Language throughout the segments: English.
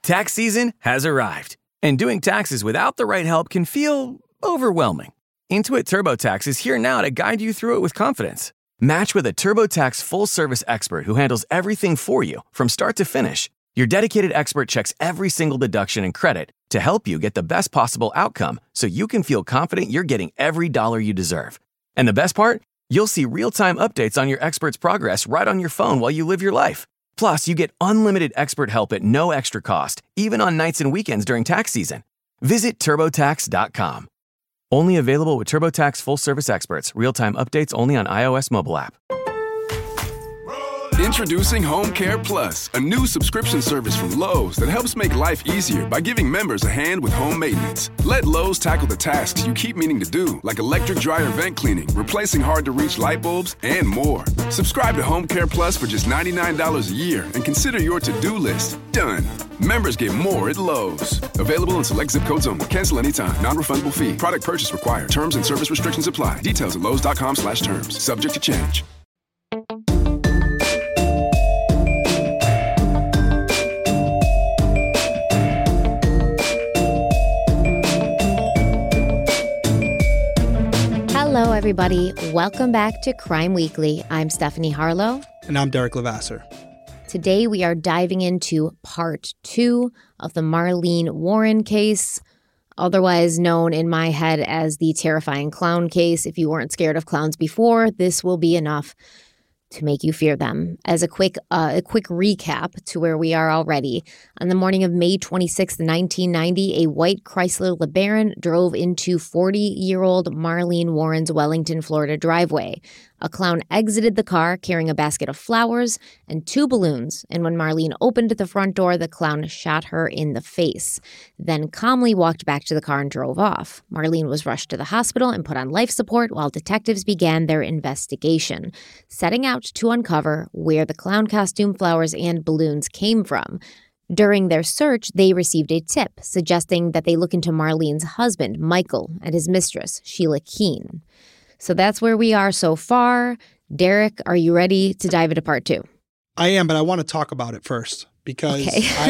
Tax season has arrived, and doing taxes without the right help can feel overwhelming. Intuit TurboTax is here now to guide you through it with confidence. Match with a TurboTax full-service expert who handles everything for you from start to finish. Your dedicated expert checks every single deduction and credit to help you get the best possible outcome so you can feel confident you're getting every dollar you deserve. And the best part? You'll see real-time updates on your expert's progress right on your phone while you live your life. Plus, you get unlimited expert help at no extra cost, even on nights and weekends during tax season. Visit TurboTax.com. Only available with TurboTax full-service experts. Real-time updates only on iOS mobile app. Introducing Home Care Plus, a new subscription service from Lowe's that helps make life easier by giving members a hand with home maintenance. Let Lowe's tackle the tasks you keep meaning to do, like electric dryer vent cleaning, replacing hard-to-reach light bulbs, and more. Subscribe to Home Care Plus for just $99 a year and consider your to-do list done. Members get more at Lowe's. Available in select zip codes only. Cancel anytime. Non-refundable fee. Product purchase required. Terms and service restrictions apply. Details at lowes.com/terms. Subject to change. Hello, everybody. Welcome back to Crime Weekly. I'm Stephanie Harlow. And I'm Derek Levasseur. Today, we are diving into part 2 of the Marlene Warren case, otherwise known in my head as the terrifying clown case. If you weren't scared of clowns before, this will be enough to make you fear them. As a quick recap to where we are already, on the morning of May 26, 1990, a white Chrysler LeBaron drove into 40-year-old Marlene Warren's Wellington, Florida driveway. A clown exited the car carrying a basket of flowers and 2 balloons, and when Marlene opened the front door, the clown shot her in the face, then calmly walked back to the car and drove off. Marlene was rushed to the hospital and put on life support while detectives began their investigation, setting out to uncover where the clown costume, flowers, and balloons came from. During their search, they received a tip suggesting that they look into Marlene's husband, Michael, and his mistress, Sheila Keene. So that's where we are so far. Derek, are you ready to dive into part 2? I am, but I want to talk about it first because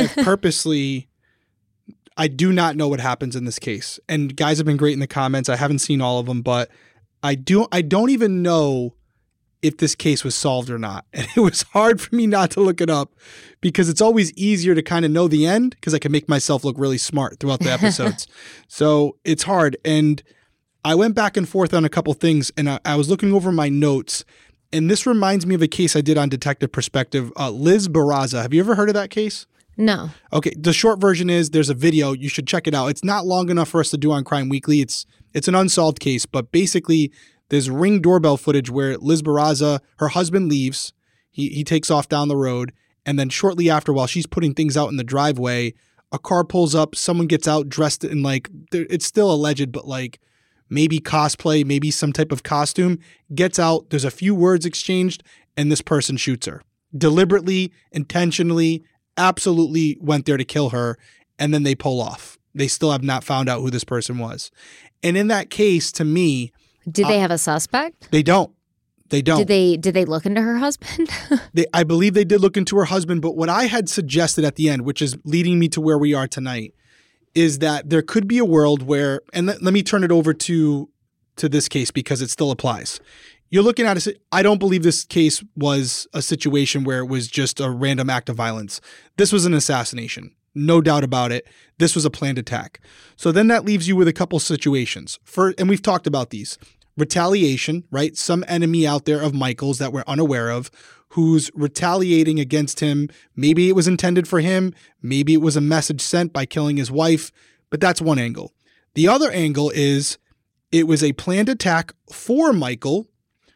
I do not know what happens in this case. And guys have been great in the comments. I haven't seen all of them, but I don't even know if this case was solved or not. And it was hard for me not to look it up because it's always easier to kind of know the end because I can make myself look really smart throughout the episodes. So it's hard. And I went back and forth on a couple things, and I was looking over my notes, and this reminds me of a case I did on Detective Perspective, Liz Barraza. Have you ever heard of that case? No. Okay, the short version is there's a video. You should check it out. It's not long enough for us to do on Crime Weekly. It's an unsolved case, but basically there's Ring doorbell footage where Liz Barraza, her husband leaves. He takes off down the road, and then shortly after, while she's putting things out in the driveway, a car pulls up, someone gets out dressed in it's still alleged, but maybe cosplay, maybe some type of costume, gets out, there's a few words exchanged, and this person shoots her. Deliberately, intentionally, absolutely went there to kill her, and then they pull off. They still have not found out who this person was. And in that case, to me... Did they have a suspect? They don't. They don't. Did they look into her husband? I believe they did look into her husband, but what I had suggested at the end, which is leading me to where we are tonight, is that there could be a world where, and let me turn it over to this case because it still applies. You're looking at I don't believe this case was a situation where it was just a random act of violence. This was an assassination. No doubt about it. This was a planned attack. So then that leaves you with a couple situations. And we've talked about these. Retaliation, right? Some enemy out there of Michael's that we're unaware of who's retaliating against him. Maybe it was intended for him. Maybe it was a message sent by killing his wife. But that's one angle. The other angle is it was a planned attack for Michael,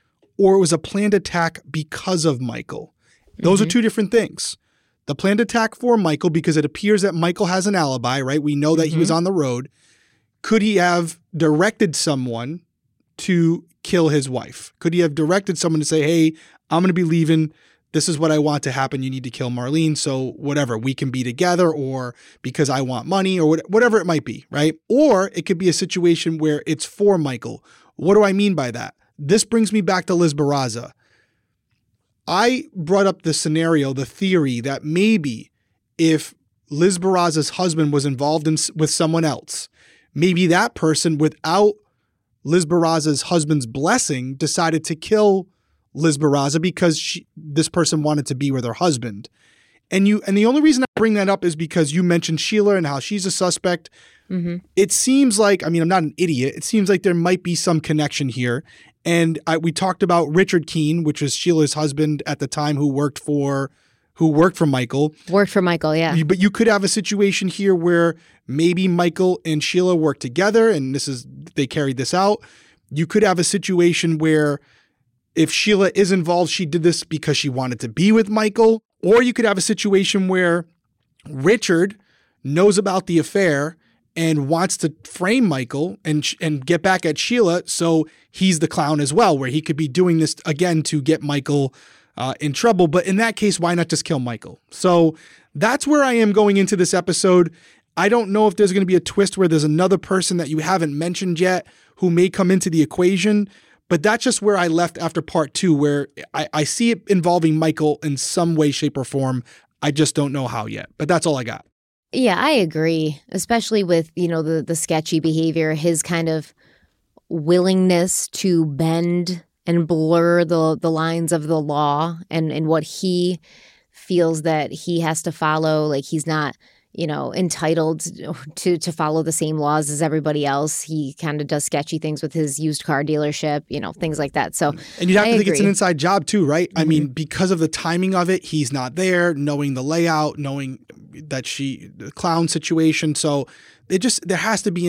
or it was a planned attack because of Michael. Those are two different things. The planned attack for Michael, because it appears that Michael has an alibi, right? We know that he was on the road. Could he have directed someone to kill his wife? Could he have directed someone to say, hey, I'm going to be leaving. This is what I want to happen. You need to kill Marlene. So whatever, we can be together, or because I want money, or whatever it might be, right? Or it could be a situation where it's for Michael. What do I mean by that? This brings me back to Liz Barraza. I brought up the scenario, the theory that maybe if Liz Barraza's husband was involved with someone else, maybe that person, without Liz Barraza's husband's blessing, decided to kill Liz Barraza because this person wanted to be with her husband. And the only reason I bring that up is because you mentioned Sheila and how she's a suspect. Mm-hmm. It seems like, I'm not an idiot. It seems like there might be some connection here. And we talked about Richard Keene, which was Sheila's husband at the time, who worked for Michael. Worked for Michael, yeah. But you could have a situation here where maybe Michael and Sheila worked together, and they carried this out. You could have a situation where if Sheila is involved, she did this because she wanted to be with Michael. Or you could have a situation where Richard knows about the affair and wants to frame Michael and get back at Sheila, so he's the clown as well, where he could be doing this again to get Michael in trouble. But in that case, why not just kill Michael? So that's where I am going into this episode. I don't know if there's going to be a twist where there's another person that you haven't mentioned yet who may come into the equation. But that's just where I left after part 2, where I see it involving Michael in some way, shape, or form. I just don't know how yet. But that's all I got. Yeah, I agree, especially with, the sketchy behavior, his kind of willingness to bend and blur the lines of the law and what he feels that he has to follow. Like, he's not, entitled to follow the same laws as everybody else. He kind of does sketchy things with his used car dealership, things like that. So, and you'd have to think it's an inside job too, right? Mm-hmm. I mean, because of the timing of it, he's not there, knowing the layout, knowing that the clown situation. So there has to be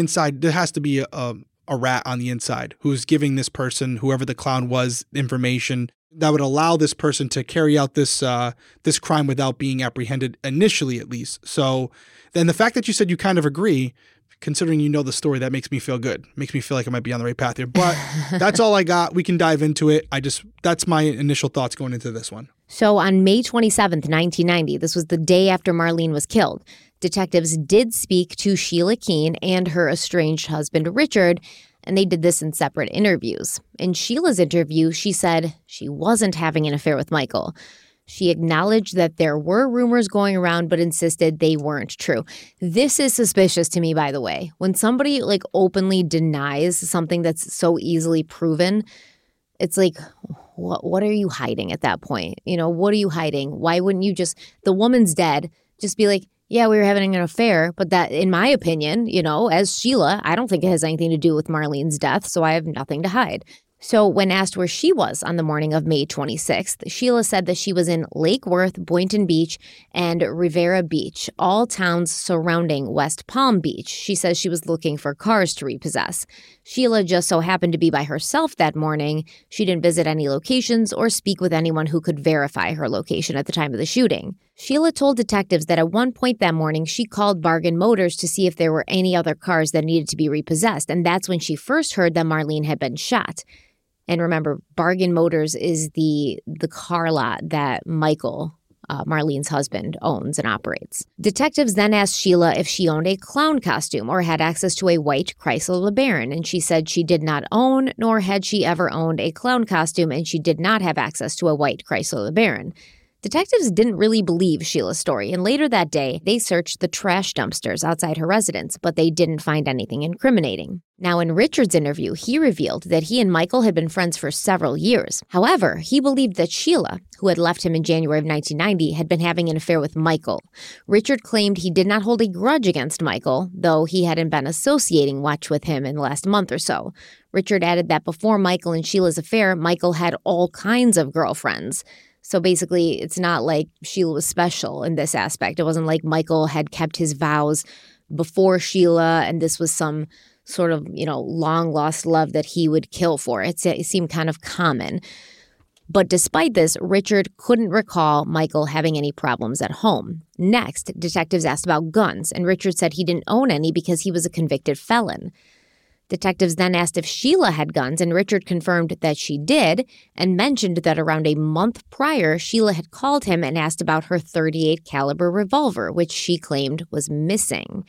a rat on the inside who's giving this person, whoever the clown was, information that would allow this person to carry out this crime without being apprehended initially, at least. So then the fact that you said you kind of agree, considering you know the story, that makes me feel good. Makes me feel like I might be on the right path here. But that's all I got. We can dive into it. That's my initial thoughts going into this one. So on May 27th, 1990, this was the day after Marlene was killed, detectives did speak to Sheila Keene and her estranged husband, Richard, and they did this in separate interviews. In Sheila's interview, she said she wasn't having an affair with Michael. She acknowledged that there were rumors going around, but insisted they weren't true. This is suspicious to me, by the way. When somebody openly denies something that's so easily proven, it's like, what are you hiding at that point? What are you hiding? Why wouldn't you the woman's dead, just be like, yeah, we were having an affair, but that, in my opinion, as Sheila, I don't think it has anything to do with Marlene's death, so I have nothing to hide. So when asked where she was on the morning of May 26th, Sheila said that she was in Lake Worth, Boynton Beach, and Rivera Beach, all towns surrounding West Palm Beach. She says she was looking for cars to repossess. Sheila just so happened to be by herself that morning. She didn't visit any locations or speak with anyone who could verify her location at the time of the shooting. Sheila told detectives that at one point that morning, she called Bargain Motors to see if there were any other cars that needed to be repossessed, and that's when she first heard that Marlene had been shot. And remember, Bargain Motors is the car lot that Michael, Marlene's husband, owns and operates. Detectives then asked Sheila if she owned a clown costume or had access to a white Chrysler LeBaron, and she said she did not own, nor had she ever owned a clown costume, and she did not have access to a white Chrysler LeBaron. Detectives didn't really believe Sheila's story, and later that day, they searched the trash dumpsters outside her residence, but they didn't find anything incriminating. Now, in Richard's interview, he revealed that he and Michael had been friends for several years. However, he believed that Sheila, who had left him in January of 1990, had been having an affair with Michael. Richard claimed he did not hold a grudge against Michael, though he hadn't been associating much with him in the last month or so. Richard added that before Michael and Sheila's affair, Michael had all kinds of girlfriends. So basically, it's not like Sheila was special in this aspect. It wasn't like Michael had kept his vows before Sheila, and this was some sort of, long-lost love that he would kill for. It seemed kind of common. But despite this, Richard couldn't recall Michael having any problems at home. Next, detectives asked about guns, and Richard said he didn't own any because he was a convicted felon. Detectives then asked if Sheila had guns, and Richard confirmed that she did and mentioned that around a month prior, Sheila had called him and asked about her .38 caliber revolver, which she claimed was missing.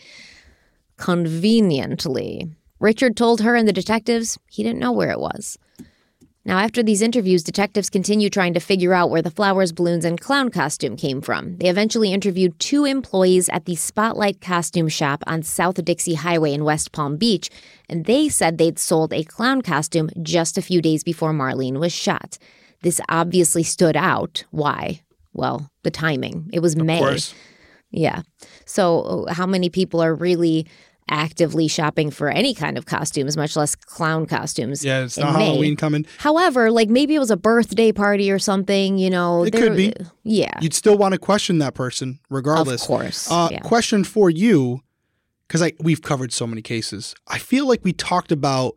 Conveniently, Richard told her and the detectives he didn't know where it was. Now, after these interviews, detectives continue trying to figure out where the flowers, balloons, and clown costume came from. They eventually interviewed 2 employees at the Spotlight Costume Shop on South Dixie Highway in West Palm Beach, and they said they'd sold a clown costume just a few days before Marlene was shot. This obviously stood out. Why? Well, the timing. It was May. Of course. Yeah. So how many people are really actively shopping for any kind of costumes, much less clown costumes? Yeah, it's not Halloween coming. However, like maybe it was a birthday party or something, you know. It could be. Yeah. You'd still want to question that person regardless. Of course. Question for you, because we've covered so many cases. I feel like we talked about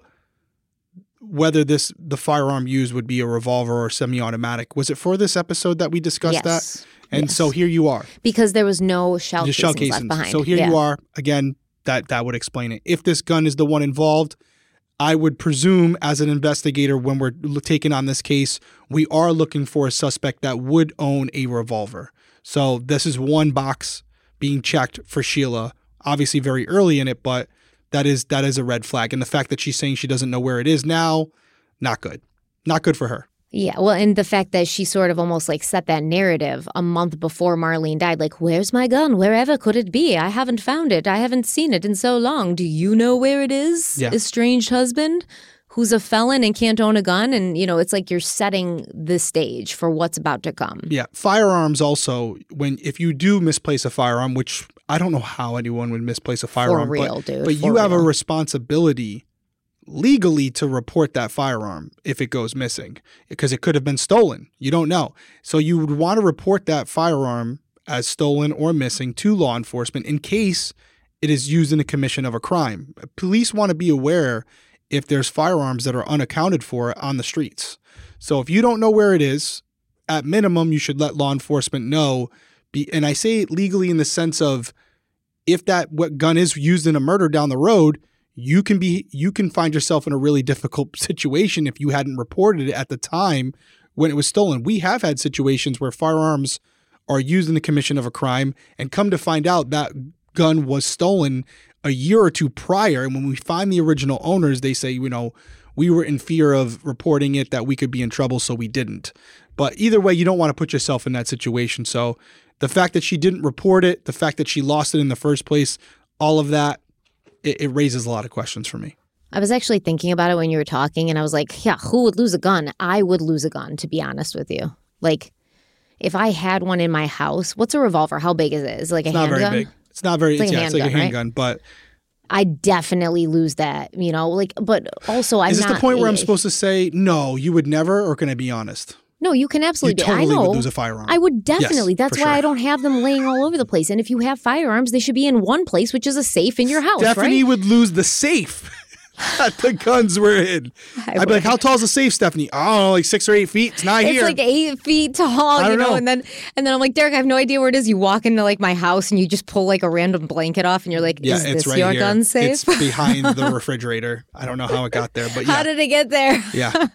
whether the firearm used would be a revolver or semi-automatic. Was it for this episode that we discussed that? And so here you are. Because there was no shell casings left behind. So here you are. Again, that would explain it. If this gun is the one involved, I would presume as an investigator when we're taking on this case, we are looking for a suspect that would own a revolver. So this is one box being checked for Sheila. Obviously very early in it, but that is a red flag. And the fact that she's saying she doesn't know where it is now, not good. Not good for her. Yeah, well, and the fact that she sort of almost like set that narrative a month before Marlene died, like, where's my gun? Wherever could it be? I haven't found it. I haven't seen it in so long. Do you know where it is? Yeah. Estranged husband who's a felon and can't own a gun. And, you know, it's like you're setting the stage for what's about to come. Yeah. Firearms also, if you do misplace a firearm, which I don't know how anyone would misplace a firearm. For real, dude. But you have a responsibility legally to report that firearm if it goes missing, because it could have been stolen. You don't know. So you would want to report that firearm as stolen or missing to law enforcement in case it is used in the commission of a crime. Police want to be aware if there's firearms that are unaccounted for on the streets. So if you don't know where it is, at minimum, you should let law enforcement know. And I say it legally in the sense of if what gun is used in a murder down the road, you can find yourself in a really difficult situation if you hadn't reported it at the time when it was stolen. We have had situations where firearms are used in the commission of a crime and come to find out that gun was stolen a year or 2 prior. And when we find the original owners, they say, you know, we were in fear of reporting it, that we could be in trouble, so we didn't. But either way, you don't want to put yourself in that situation. So the fact that she didn't report it, the fact that she lost it in the first place, all of that, it raises a lot of questions for me. I was actually thinking about it when you were talking, and I was like, yeah, who would lose a gun? I would lose a gun, to be honest with you. Like, if I had one in my house, what's a revolver? How big is it? Is it like a handgun? It's not very big. It's not very, it's like a handgun, right? But I definitely lose that, you know, like, but also I'm not. Is this the point where I'm supposed to say, no, you would never, or can I be honest? No, you can absolutely. You totally I know. would lose a firearm. I would definitely. Yes, that's why I don't have them laying all over the place. And if you have firearms, they should be in one place, which is a safe in your house, Stephanie right? would lose the safe that the guns were in. I'd be like, how tall is the safe, Stephanie? I don't know, like 6 or 8 feet. It's not here. It's like 8 feet tall, you know? And then I'm like, Derek, I have no idea where it is. You walk into like my house and you just pull like a random blanket off and you're like, is this right your here. gun safe? It's behind the refrigerator. I don't know how it got there, but yeah. How did it get there? Yeah.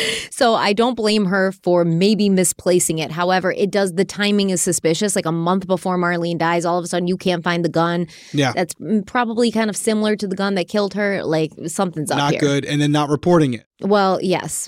So I don't blame her for maybe misplacing it. However, the timing is suspicious. Like a month before Marlene dies, all of a sudden you can't find the gun. Yeah. That's probably kind of similar to the gun that killed her. Like something's up here. Not good. And then not reporting it. Well, yes.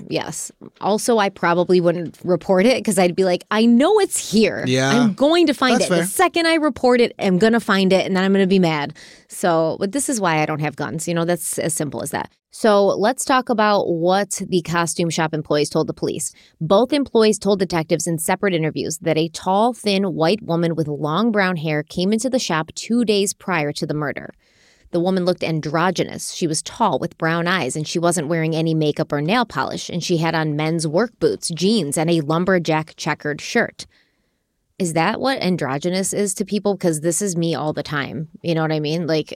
Also, I probably wouldn't report it because I'd be like, I know it's here. Yeah. I'm going to find it. Fair. The second I report it, I'm going to find it and then I'm going to be mad. So, but this is why I don't have guns. You know, that's as simple as that. So let's talk about what the costume shop employees told the police. Both employees told detectives in separate interviews that a tall, thin, white woman with long brown hair came into the shop 2 days prior to the murder. The woman looked androgynous. She was tall with brown eyes, and she wasn't wearing any makeup or nail polish, and she had on men's work boots, jeans, and a lumberjack checkered shirt. Is that what androgynous is to people? Because this is me all the time. You know what I mean? Like,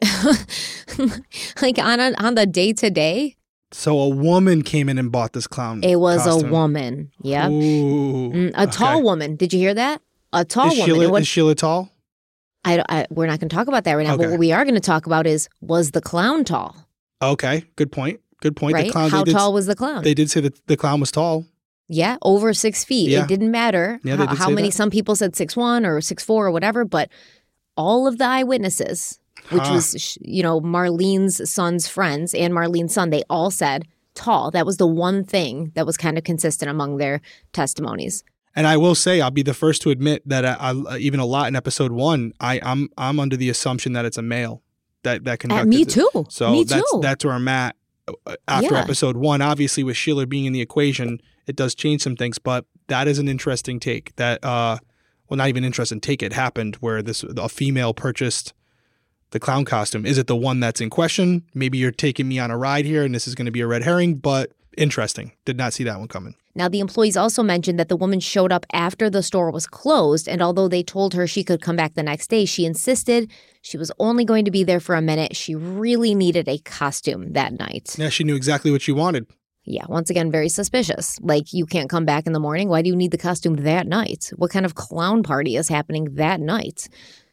like on the day-to-day. So a woman came in and bought this clown It was costume. a woman. Yep. Ooh, tall woman. Did you hear that? A tall woman. Is Sheila tall? We're not going to talk about that right now. Okay. But what we are going to talk about is, was the clown tall? Okay, good point. Right? The clown, How tall was the clown? They did say that the clown was tall. Yeah, over 6 feet. Yeah. It didn't matter how many. That. Some people said 6'1" or 6'4" or whatever, but all of the eyewitnesses, which was, Marlene's son's friends and Marlene's son, they all said tall. That was the one thing that was kind of consistent among their testimonies. And I will say, I'll be the first to admit that even a lot in episode 1, I'm under the assumption that it's a male that conducted Me it. too. So Me too. that's where I'm at after episode 1. Obviously, with Sheila being in the equation, it does change some things, but that is an interesting take. That well, not even interesting take. It happened where a female purchased the clown costume. Is it the one that's in question? Maybe you're taking me on a ride here, and this is going to be a red herring, but interesting. Did not see that one coming. Now, the employees also mentioned that the woman showed up after the store was closed, and although they told her she could come back the next day, she insisted she was only going to be there for a minute. She really needed a costume that night. Yeah, she knew exactly what she wanted. Yeah, once again, very suspicious. Like, you can't come back in the morning. Why do you need the costume that night? What kind of clown party is happening that night?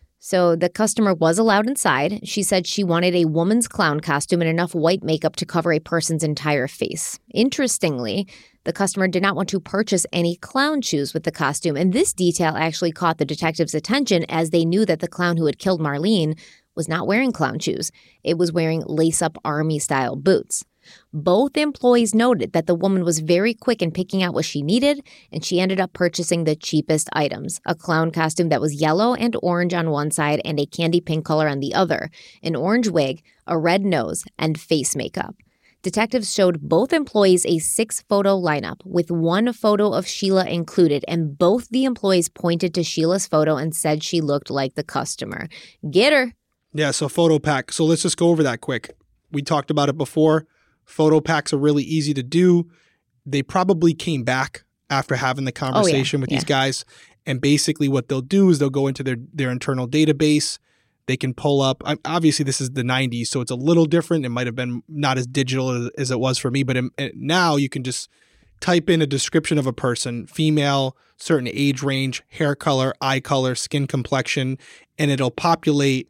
So the customer was allowed inside. She said she wanted a woman's clown costume and enough white makeup to cover a person's entire face. Interestingly, the customer did not want to purchase any clown shoes with the costume, and this detail actually caught the detectives' attention as they knew that the clown who had killed Marlene was not wearing clown shoes. It was wearing lace-up army-style boots. Both employees noted that the woman was very quick in picking out what she needed, and she ended up purchasing the cheapest items, a clown costume that was yellow and orange on one side and a candy pink color on the other, an orange wig, a red nose, and face makeup. Detectives showed both employees a 6-photo lineup with one photo of Sheila included, and both the employees pointed to Sheila's photo and said she looked like the customer. Get her. Yeah, so photo pack. So let's just go over that quick. We talked about it before. Photo packs are really easy to do. They probably came back after having the conversation with these guys. And basically what they'll do is they'll go into their internal database. They can pull up. Obviously, this is the 90s, so it's a little different. It might have been not as digital as it was for me. But now you can just type in a description of a person, female, certain age range, hair color, eye color, skin complexion, and it'll populate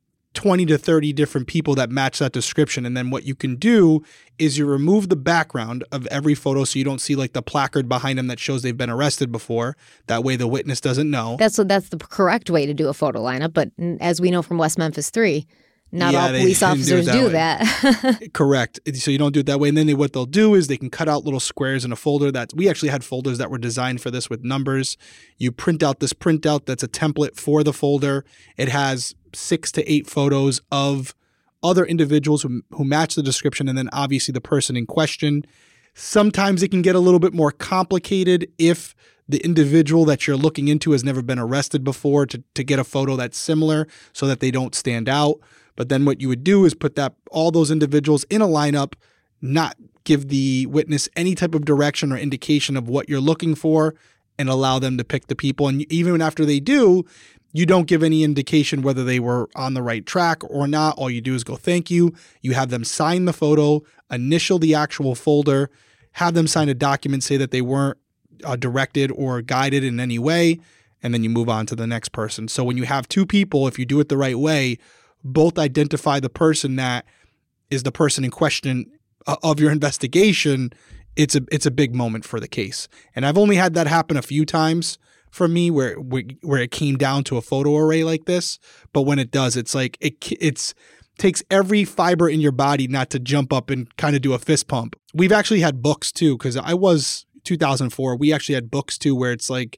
20 to 30 different people that match that description. And then what you can do is you remove the background of every photo so you don't see like the placard behind them that shows they've been arrested before. That way the witness doesn't know. That's the correct way to do a photo lineup. But as we know from West Memphis 3, not all police officers do that. Correct. So you don't do it that way. And then what they'll do is they can cut out little squares in a folder. We actually had folders that were designed for this with numbers. You print out this printout that's a template for the folder. It has 6 to 8 photos of other individuals who match the description, and then obviously the person in question. Sometimes it can get a little bit more complicated if the individual that you're looking into has never been arrested before to get a photo that's similar so that they don't stand out. But then what you would do is put all those individuals in a lineup, not give the witness any type of direction or indication of what you're looking for, and allow them to pick the people. And even after they do, you don't give any indication whether they were on the right track or not. All you do is go, thank you. You have them sign the photo, initial the actual folder, have them sign a document, say that they weren't directed or guided in any way, and then you move on to the next person. So when you have 2 people, if you do it the right way, both identify the person that is the person in question of your investigation, it's a big moment for the case. And I've only had that happen a few times for me where it came down to a photo array like this. But when it does, it's like it takes every fiber in your body not to jump up and kind of do a fist pump. We've actually had books too, because I was 2004. We actually had books too where it's like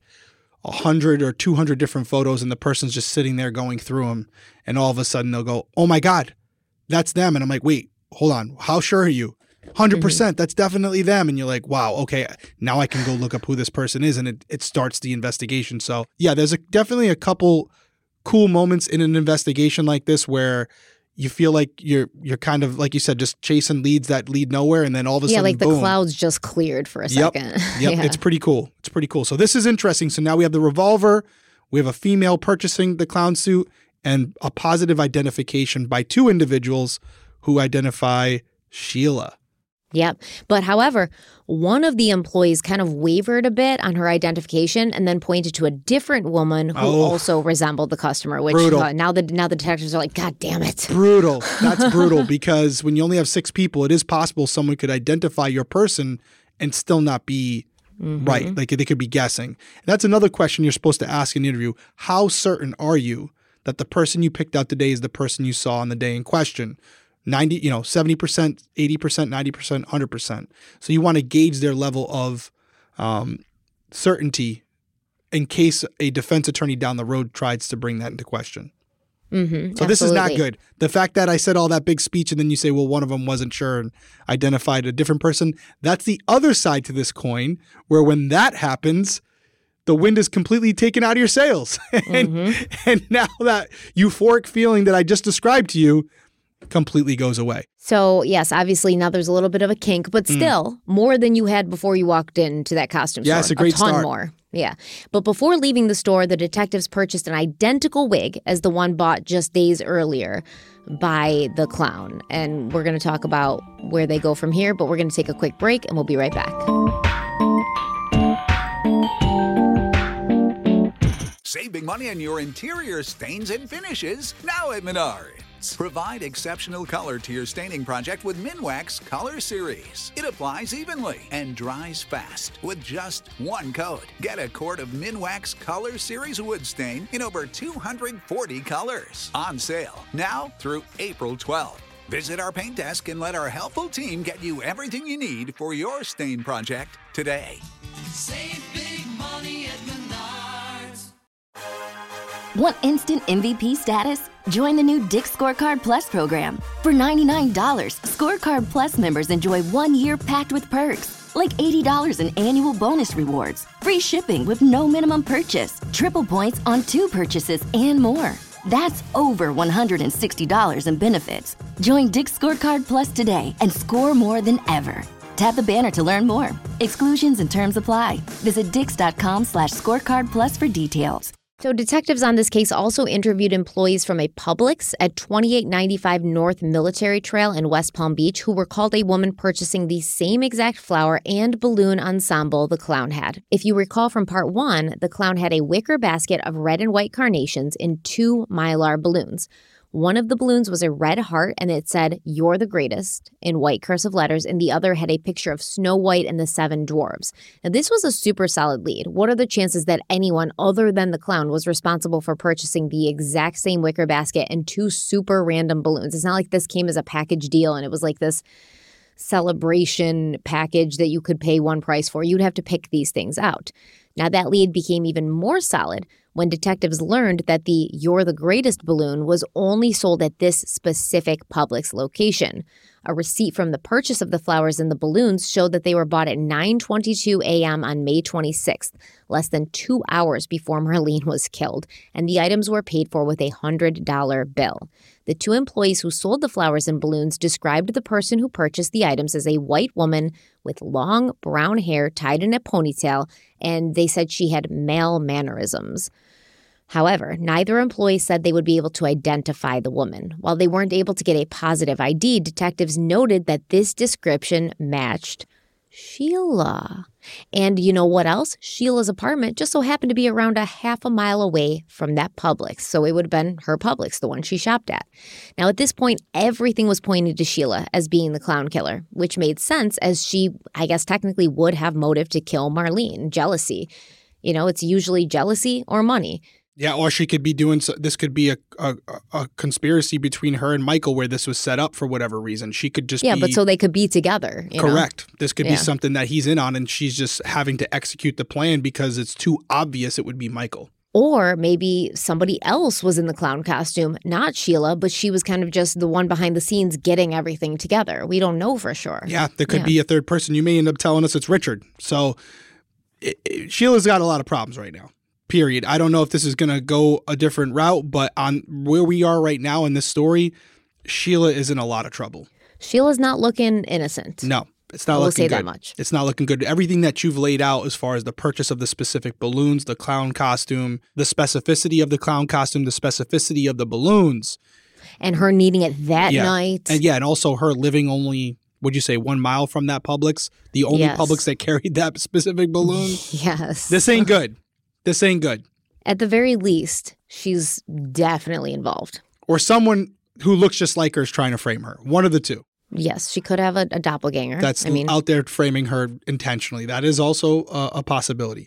100 or 200 different photos and the person's just sitting there going through them. And all of a sudden they'll go, oh my God, that's them. And I'm like, wait, hold on. How sure are you? 100%. That's definitely them. And you're like, wow, okay, now I can go look up who this person is. And it starts the investigation. So yeah, there's definitely a couple cool moments in an investigation like this where you feel like you're kind of, like you said, just chasing leads that lead nowhere. And then all of a sudden, like the boom. clouds just cleared for a second. Yep. It's pretty cool. It's pretty cool. So this is interesting. So now we have the revolver. We have a female purchasing the clown suit and a positive identification by 2 individuals who identify Sheila. Yep. But however, one of the employees kind of wavered a bit on her identification and then pointed to a different woman who also resembled the customer, which now the detectives are like, God damn it. Brutal. That's brutal because when you only have 6 people, it is possible someone could identify your person and still not be right. Like they could be guessing. And that's another question you're supposed to ask in an interview. How certain are you that the person you picked out today is the person you saw on the day in question? 90, 70%, 80%, 90%, 100%. So you want to gauge their level of certainty in case a defense attorney down the road tries to bring that into question. Mm-hmm, so this is not good. The fact that I said all that big speech and then you say, well, one of them wasn't sure and identified a different person, that's the other side to this coin, where when that happens, the wind is completely taken out of your sails. And now that euphoric feeling that I just described to you completely goes away. So, yes, obviously now there's a little bit of a kink, but still more than you had before you walked into that costume store. Yeah, it's a great ton start. More. Yeah. But before leaving the store, the detectives purchased an identical wig as the one bought just days earlier by the clown. And we're going to talk about where they go from here, but we're going to take a quick break and we'll be right back. Save big money on your interior stains and finishes now at Menards. Provide exceptional color to your staining project with Minwax Color Series. It applies evenly and dries fast with just one coat. Get a quart of Minwax Color Series wood stain in over 240 colors. On sale now through April 12th. Visit our paint desk and let our helpful team get you everything you need for your stain project today. Save big money at Menards. Want instant MVP status? Join the new Dick's Scorecard Plus program. For $99, Scorecard Plus members enjoy 1 year packed with perks, like $80 in annual bonus rewards, free shipping with no minimum purchase, triple points on 2 purchases, and more. That's over $160 in benefits. Join Dick's Scorecard Plus today and score more than ever. Tap the banner to learn more. Exclusions and terms apply. Visit dix.com/scorecard plus for details. So detectives on this case also interviewed employees from a Publix at 2895 North Military Trail in West Palm Beach who recalled a woman purchasing the same exact flower and balloon ensemble the clown had. If you recall from part 1, the clown had a wicker basket of red and white carnations and 2 mylar balloons. One of the balloons was a red heart and it said, "You're the greatest," in white cursive letters, and the other had a picture of Snow White and the 7 dwarves. Now, this was a super solid lead. What are the chances that anyone other than the clown was responsible for purchasing the exact same wicker basket and 2 super random balloons? It's not like this came as a package deal and it was like this celebration package that you could pay one price for. You'd have to pick these things out. Now, that lead became even more solid when detectives learned that the "You're the Greatest" balloon was only sold at this specific Publix location. A receipt from the purchase of the flowers and the balloons showed that they were bought at 9:22 a.m. on May 26th, less than 2 hours before Marlene was killed, and the items were paid for with a $100 bill. The 2 employees who sold the flowers and balloons described the person who purchased the items as a white woman with long brown hair tied in a ponytail, and they said she had male mannerisms. However, neither employee said they would be able to identify the woman. While they weren't able to get a positive ID, detectives noted that this description matched Sheila. And you know what else? Sheila's apartment just so happened to be around a half a mile away from that Publix. So it would have been her Publix, the one she shopped at. Now, at this point, everything was pointed to Sheila as being the clown killer, which made sense as she, I guess, technically would have motive to kill Marlene, jealousy. You know, it's usually jealousy or money. Yeah, or she could be doing this could be a conspiracy between her and Michael where this was set up for whatever reason. She could just but so they could be together. Correct. This could be something that he's in on and she's just having to execute the plan because it's too obvious it would be Michael. Or maybe somebody else was in the clown costume, not Sheila, but she was kind of just the one behind the scenes getting everything together. We don't know for sure. Yeah, there could be a third person. You may end up telling us it's Richard. So Sheila's got a lot of problems right now. Period. I don't know if this is going to go a different route, but on where we are right now in this story, Sheila is in a lot of trouble. Sheila's not looking innocent. No, it's not looking good. We'll say that much. It's not looking good. Everything that you've laid out as far as the purchase of the specific balloons, the clown costume, the specificity of the clown costume, the specificity of the balloons. And her needing it that night. And also her living only, would you say, 1 mile from that Publix? The only Publix that carried that specific balloon? Yes. This ain't good. This ain't good. At the very least, she's definitely involved. Or someone who looks just like her is trying to frame her. One of the two. Yes, she could have a doppelganger. That's out there framing her intentionally. That is also a possibility.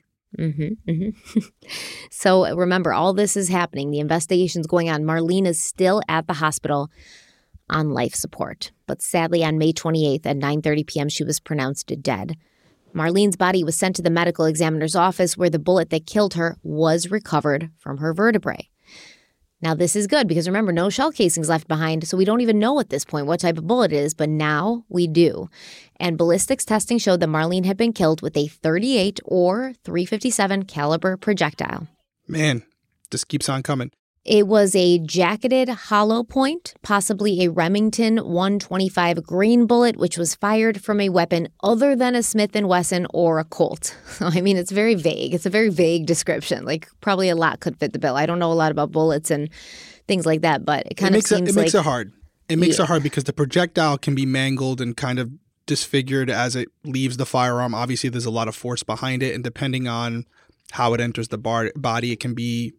So remember, all this is happening. The investigation's going on. Marlene is still at the hospital. on life support. But sadly, on May 28th at 9:30 p.m., she was pronounced dead. Marlene's body was sent to the medical examiner's office where the bullet that killed her was recovered from her vertebrae. Now, this is good because remember, no shell casings left behind, so we don't even know at this point what type of bullet it is, but now we do. And ballistics testing showed that Marlene had been killed with a .38 or .357 caliber projectile. Man, just keeps on coming. It was a jacketed hollow point, possibly a Remington 125 grain bullet, which was fired from a weapon other than a Smith & Wesson or a Colt. I mean, it's very vague. It's a very vague description. Like, probably a lot could fit the bill. I don't know a lot about bullets and things like that, but it kind of seems like... It makes it hard. It makes it hard because the projectile can be mangled and kind of disfigured as it leaves the firearm. Obviously, there's a lot of force behind it, and depending on how it enters the body, it can be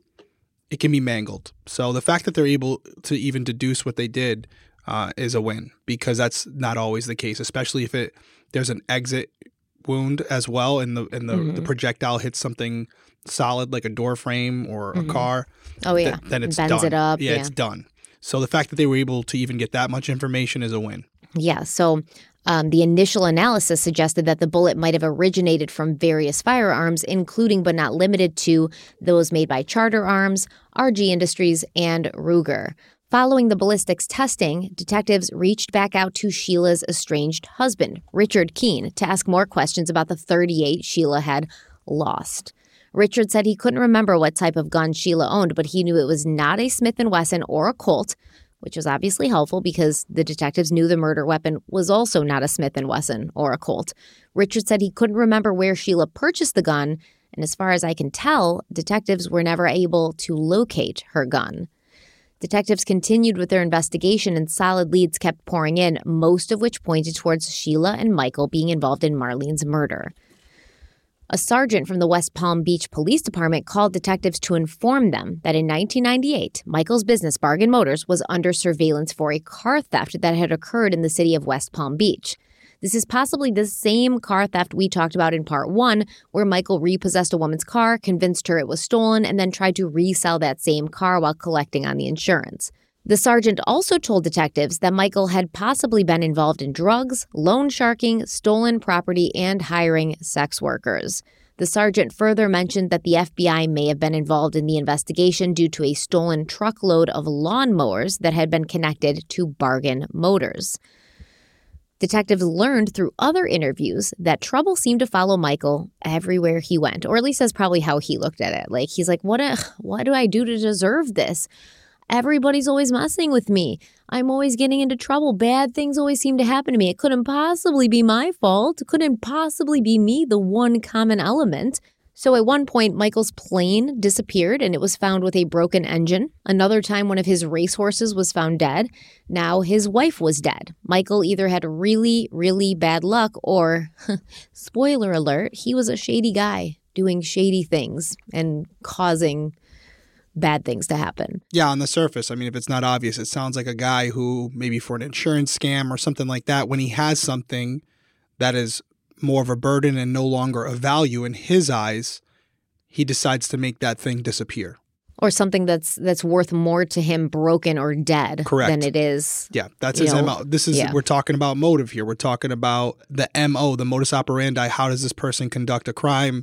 mangled. So the fact that they're able to even deduce what they did is a win, because that's not always the case, especially if there's an exit wound as well, and the projectile hits something solid like a door frame or a car. Oh yeah, then it's bends done. it up. Yeah, it's done. So the fact that they were able to even get that much information is a win. Yeah. So the initial analysis suggested that the bullet might have originated from various firearms, including but not limited to those made by Charter Arms, RG Industries, and Ruger. Following the ballistics testing, detectives reached back out to Sheila's estranged husband, Richard Keene, to ask more questions about the .38 Sheila had lost. Richard said he couldn't remember what type of gun Sheila owned, but he knew it was not a Smith & Wesson or a Colt, which was obviously helpful because the detectives knew the murder weapon was also not a Smith & Wesson or a Colt. Richard said he couldn't remember where Sheila purchased the gun, and as far as I can tell, detectives were never able to locate her gun. Detectives continued with their investigation, and solid leads kept pouring in, most of which pointed towards Sheila and Michael being involved in Marlene's murder. A sergeant from the West Palm Beach Police Department called detectives to inform them that in 1998, Michael's business, Bargain Motors, was under surveillance for a car theft that had occurred in the city of West Palm Beach. This is possibly the same car theft we talked about in part 1, where Michael repossessed a woman's car, convinced her it was stolen, and then tried to resell that same car while collecting on the insurance. The sergeant also told detectives that Michael had possibly been involved in drugs, loan sharking, stolen property, and hiring sex workers. The sergeant further mentioned that the FBI may have been involved in the investigation due to a stolen truckload of lawnmowers that had been connected to Bargain Motors. Detectives learned through other interviews that trouble seemed to follow Michael everywhere he went, or at least that's probably how he looked at it. Like, he's like, what do I do to deserve this? Everybody's always messing with me. I'm always getting into trouble. Bad things always seem to happen to me. It couldn't possibly be my fault. It couldn't possibly be me, the one common element. So at one point, Michael's plane disappeared and it was found with a broken engine. Another time, one of his racehorses was found dead. Now his wife was dead. Michael either had really, really bad luck or, spoiler alert, he was a shady guy doing shady things and causing bad things to happen. Yeah, on the surface. I mean, if it's not obvious, it sounds like a guy who maybe for an insurance scam or something like that, when he has something that is more of a burden and no longer a value in his eyes, he decides to make that thing disappear. Or something that's worth more to him broken or dead than it is. Yeah, that's his MO. We're talking about motive here. We're talking about the MO, the modus operandi. How does this person conduct a crime?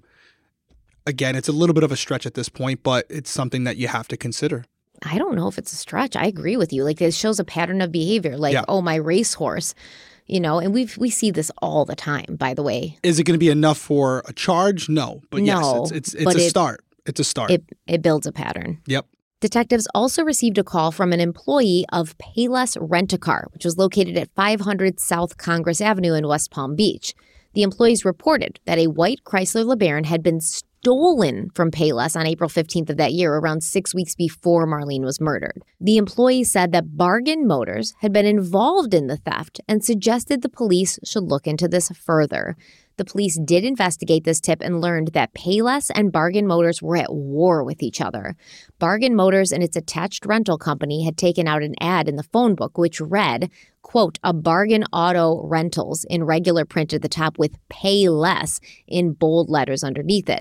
Again, it's a little bit of a stretch at this point, but it's something that you have to consider. I don't know if it's a stretch. I agree with you. Like, this shows a pattern of behavior. Like, oh, my racehorse, and we see this all the time, by the way. Is it going to be enough for a charge? No. But yes, it's a start. It's a start. It builds a pattern. Yep. Detectives also received a call from an employee of Payless Rent-A-Car, which was located at 500 South Congress Avenue in West Palm Beach. The employees reported that a white Chrysler LeBaron had been stolen from Payless on April 15th of that year, around 6 weeks before Marlene was murdered. The employee said that Bargain Motors had been involved in the theft and suggested the police should look into this further. The police did investigate this tip and learned that Payless and Bargain Motors were at war with each other. Bargain Motors and its attached rental company had taken out an ad in the phone book which read, quote, "A Bargain Auto Rentals," in regular print at the top with "Pay Less" in bold letters underneath it.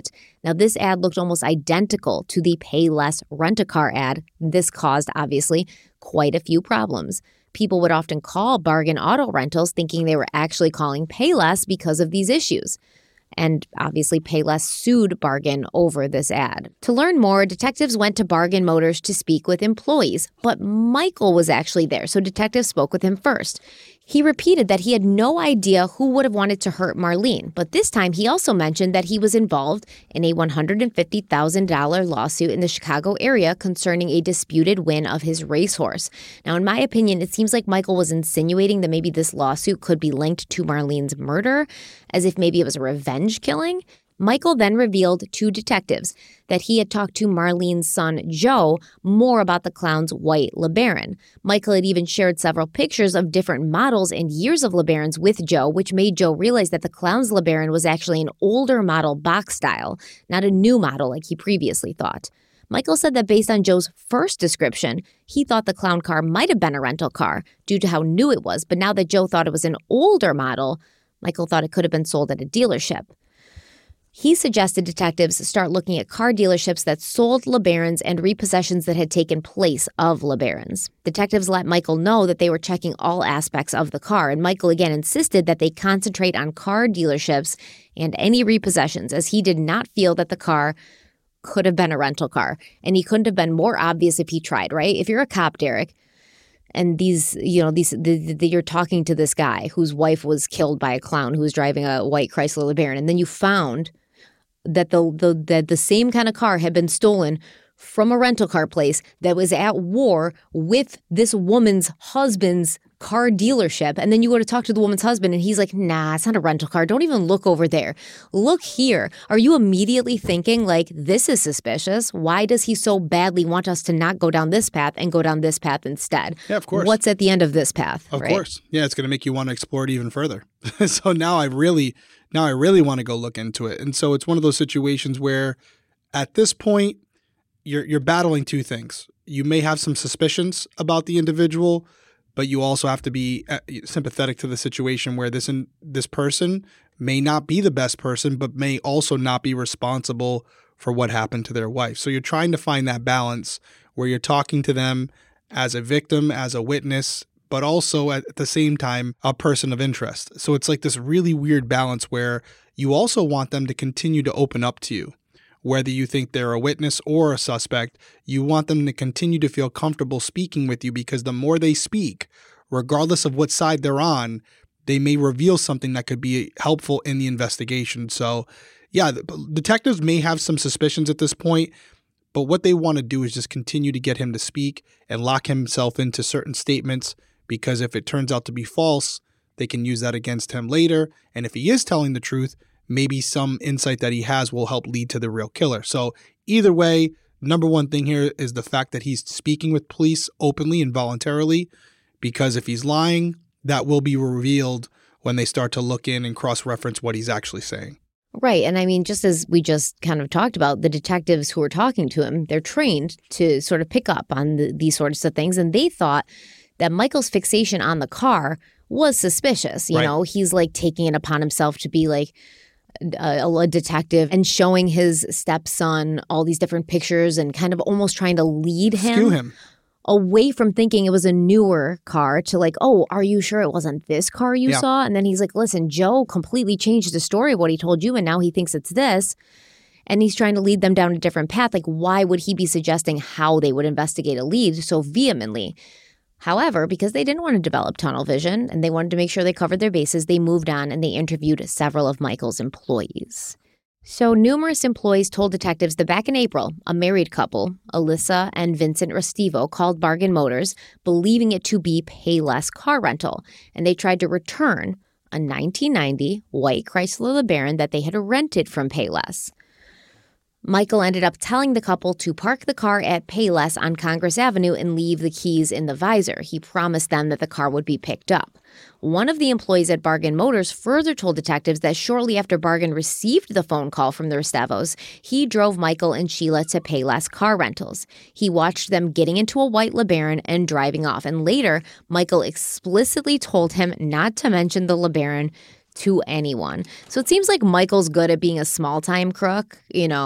Now, this ad looked almost identical to the Pay Less Rent-A-Car ad. This caused, obviously, quite a few problems. People would often call Bargain Auto Rentals thinking they were actually calling Payless because of these issues. And obviously, Payless sued Bargain over this ad. To learn more, detectives went to Bargain Motors to speak with employees, but Michael was actually there, so detectives spoke with him first. He repeated that he had no idea who would have wanted to hurt Marlene, but this time he also mentioned that he was involved in a $150,000 lawsuit in the Chicago area concerning a disputed win of his racehorse. Now, in my opinion, it seems like Michael was insinuating that maybe this lawsuit could be linked to Marlene's murder, as if maybe it was a revenge killing. Michael then revealed to detectives that he had talked to Marlene's son, Joe, more about the clown's white LeBaron. Michael had even shared several pictures of different models and years of LeBarons with Joe, which made Joe realize that the clown's LeBaron was actually an older model box style, not a new model like he previously thought. Michael said that based on Joe's first description, he thought the clown car might have been a rental car due to how new it was, but now that Joe thought it was an older model, Michael thought it could have been sold at a dealership. He suggested detectives start looking at car dealerships that sold LeBarons and repossessions that had taken place of LeBarons. Detectives let Michael know that they were checking all aspects of the car, and Michael again insisted that they concentrate on car dealerships and any repossessions, as he did not feel that the car could have been a rental car. And he couldn't have been more obvious if he tried, right? If you're a cop, Derek, and you're talking to this guy whose wife was killed by a clown who was driving a white Chrysler LeBaron, and then you found that the same kind of car had been stolen from a rental car place that was at war with this woman's husband's car dealership. And then you go to talk to the woman's husband and he's like, nah, it's not a rental car. Don't even look over there. Look here. Are you immediately thinking like, this is suspicious? Why does he so badly want us to not go down this path and go down this path instead? Yeah, of course. What's at the end of this path? Of course. Yeah, it's going to make you want to explore it even further. So now I really want to go look into it. And so it's one of those situations where at this point, you're battling two things. You may have some suspicions about the individual, but you also have to be sympathetic to the situation where this person may not be the best person, but may also not be responsible for what happened to their wife. So you're trying to find that balance where you're talking to them as a victim, as a witness, but also at the same time, a person of interest. So it's like this really weird balance where you also want them to continue to open up to you. Whether you think they're a witness or a suspect, you want them to continue to feel comfortable speaking with you, because the more they speak, regardless of what side they're on, they may reveal something that could be helpful in the investigation. So yeah, detectives may have some suspicions at this point, but what they want to do is just continue to get him to speak and lock himself into certain statements, because if it turns out to be false, they can use that against him later. And if he is telling the truth, maybe some insight that he has will help lead to the real killer. So either way, number one thing here is the fact that he's speaking with police openly and voluntarily, because if he's lying, that will be revealed when they start to look in and cross-reference what he's actually saying. Right. And I mean, just as we just kind of talked about, the detectives who were talking to him, they're trained to sort of pick up on these sorts of things. And they thought that Michael's fixation on the car was suspicious. You know, he's like taking it upon himself to be like a detective and showing his stepson all these different pictures and kind of almost trying to lead him away from thinking it was a newer car to like, oh, are you sure it wasn't this car you saw? And then he's like, listen, Joe completely changed the story of what he told you, and now he thinks it's this. And he's trying to lead them down a different path. Like, why would he be suggesting how they would investigate a lead so vehemently? However, because they didn't want to develop tunnel vision and they wanted to make sure they covered their bases, they moved on and they interviewed several of Michael's employees. So numerous employees told detectives that back in April, a married couple, Alyssa and Vincent Restivo, called Bargain Motors, believing it to be Payless car rental, and they tried to return a 1990 white Chrysler LeBaron that they had rented from Payless. Michael ended up telling the couple to park the car at Payless on Congress Avenue and leave the keys in the visor. He promised them that the car would be picked up. One of the employees at Bargain Motors further told detectives that shortly after Bargain received the phone call from the Restivos, he drove Michael and Sheila to Payless car rentals. He watched them getting into a white LeBaron and driving off. And later, Michael explicitly told him not to mention the LeBaron to anyone. So it seems like Michael's good at being a small-time crook,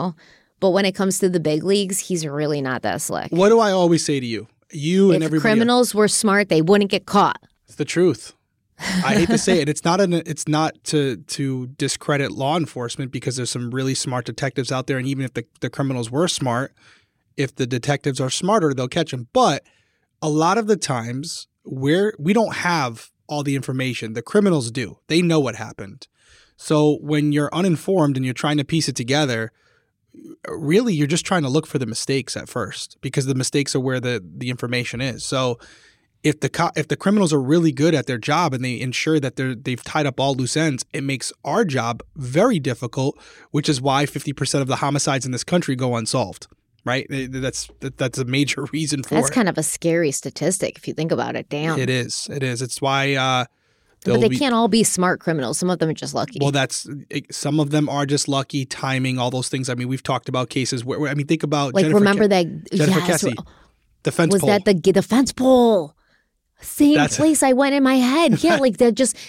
but when it comes to the big leagues, he's really not that slick. What do I always say to you? You and everybody If criminals were smart, they wouldn't get caught. It's the truth. I hate to say it. It's not to discredit law enforcement, because there's some really smart detectives out there, and even if the criminals were smart, if the detectives are smarter, they'll catch them. But a lot of the times we don't have all the information. The criminals do. They know what happened. So when you're uninformed and you're trying to piece it together, really you're just trying to look for the mistakes at first, because the mistakes are where the information is. So if the criminals are really good at their job and they ensure that they've tied up all loose ends, it makes our job very difficult, which is why 50% of the homicides in this country go unsolved. Right? That's a major reason for it. That's kind of a scary statistic if you think about it. Damn. It is. It's why but they can't all be smart criminals. Some of them are just lucky. Well, some of them are just lucky, timing, all those things. I mean, we've talked about cases where think about Jennifer Kesse, the fence pole. Was that the fence pole? Same place I went in my head. Yeah, like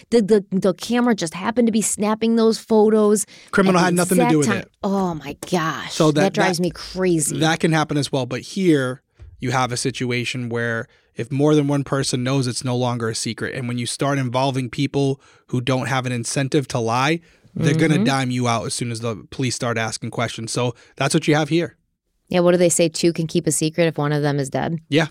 the camera just happened to be snapping those photos. Criminal had nothing to do with it. Oh my gosh. So that drives me crazy. That can happen as well. But here you have a situation where if more than one person knows, it's no longer a secret. And when you start involving people who don't have an incentive to lie, they're going to dime you out as soon as the police start asking questions. So that's what you have here. Yeah, what do they say? Two can keep a secret if one of them is dead? Yeah.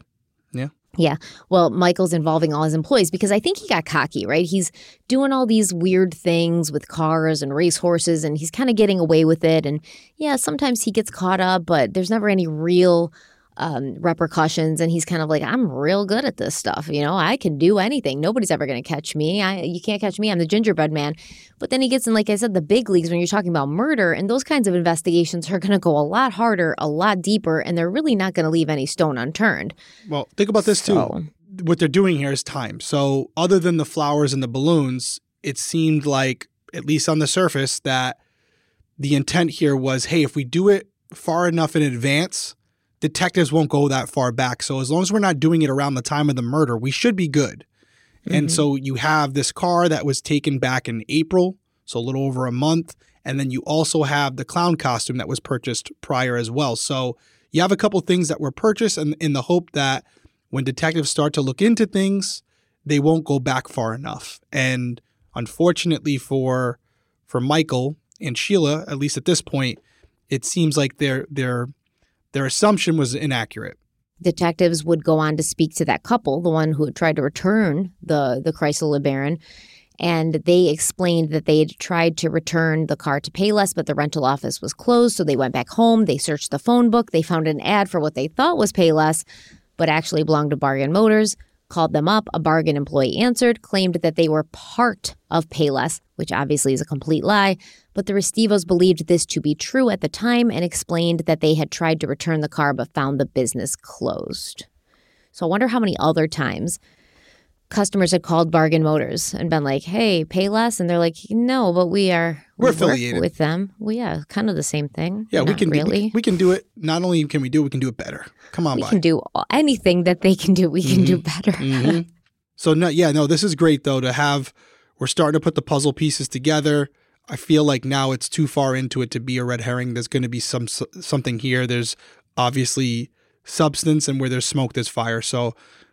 Yeah. Well, Michael's involving all his employees because I think he got cocky, right? He's doing all these weird things with cars and racehorses, and he's kind of getting away with it. And yeah, sometimes he gets caught up, but there's never any real repercussions. And he's kind of like, I'm real good at this stuff. I can do anything. Nobody's ever going to catch me. You can't catch me. I'm the gingerbread man. But then he gets in, like I said, the big leagues when you're talking about murder, and those kinds of investigations are going to go a lot harder, a lot deeper, and they're really not going to leave any stone unturned. Well, think about this too. What they're doing here is time. So other than the flowers and the balloons, it seemed like, at least on the surface, that the intent here was, hey, if we do it far enough in advance, detectives won't go that far back. So as long as we're not doing it around the time of the murder, we should be good. Mm-hmm. And so you have this car that was taken back in April, so a little over a month. And then you also have the clown costume that was purchased prior as well. So you have a couple things that were purchased in the hope that when detectives start to look into things, they won't go back far enough. And unfortunately for Michael and Sheila, at least at this point, it seems like their assumption was inaccurate. Detectives would go on to speak to that couple, the one who had tried to return the Chrysler LeBaron, and they explained that they had tried to return the car to Payless, but the rental office was closed, so they went back home. They searched the phone book. They found an ad for what they thought was Payless, but actually belonged to Bargain Motors. Called them up. A Bargain employee answered, claimed that they were part of Payless, which obviously is a complete lie. But the Restivos believed this to be true at the time and explained that they had tried to return the car but found the business closed. So I wonder how many other times customers had called Bargain Motors and been like, hey, Payless. And they're like, no, but we're affiliated with them. Well, yeah, kind of the same thing. Yeah, we can do it. Not only can we do it, we can do it better. Come on, we can do anything that they can do. We can do better. Mm-hmm. So this is great though to have. We're starting to put the puzzle pieces together. I feel like now it's too far into it to be a red herring. There's going to be something here. There's obviously substance, and where there's smoke, there's fire. So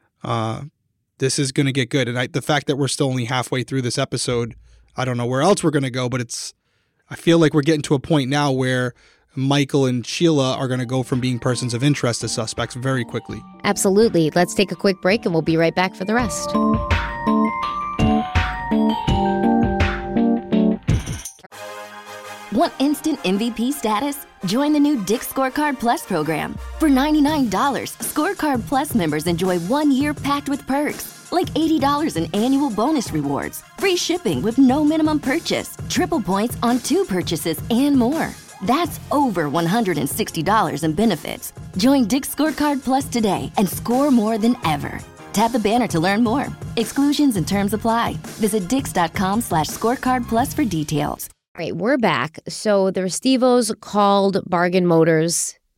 this is going to get good. And the fact that we're still only halfway through this episode, I don't know where else we're going to go, but I feel like we're getting to a point now where Michael and Sheila are going to go from being persons of interest to suspects very quickly. Absolutely. Let's take a quick break and we'll be right back for the rest. Want instant MVP status? Join the new Dick's Scorecard Plus program. For $99, Scorecard Plus members enjoy 1 year packed with perks, like $80 in annual bonus rewards, free shipping with no minimum purchase, triple points on 2 purchases, and more. That's over $160 in benefits. Join Dick's Scorecard Plus today and score more than ever. Tap the banner to learn more. Exclusions and terms apply. Visit dix.com/scorecard plus for details. All right, we're back. So the Restivos called Bargain Motors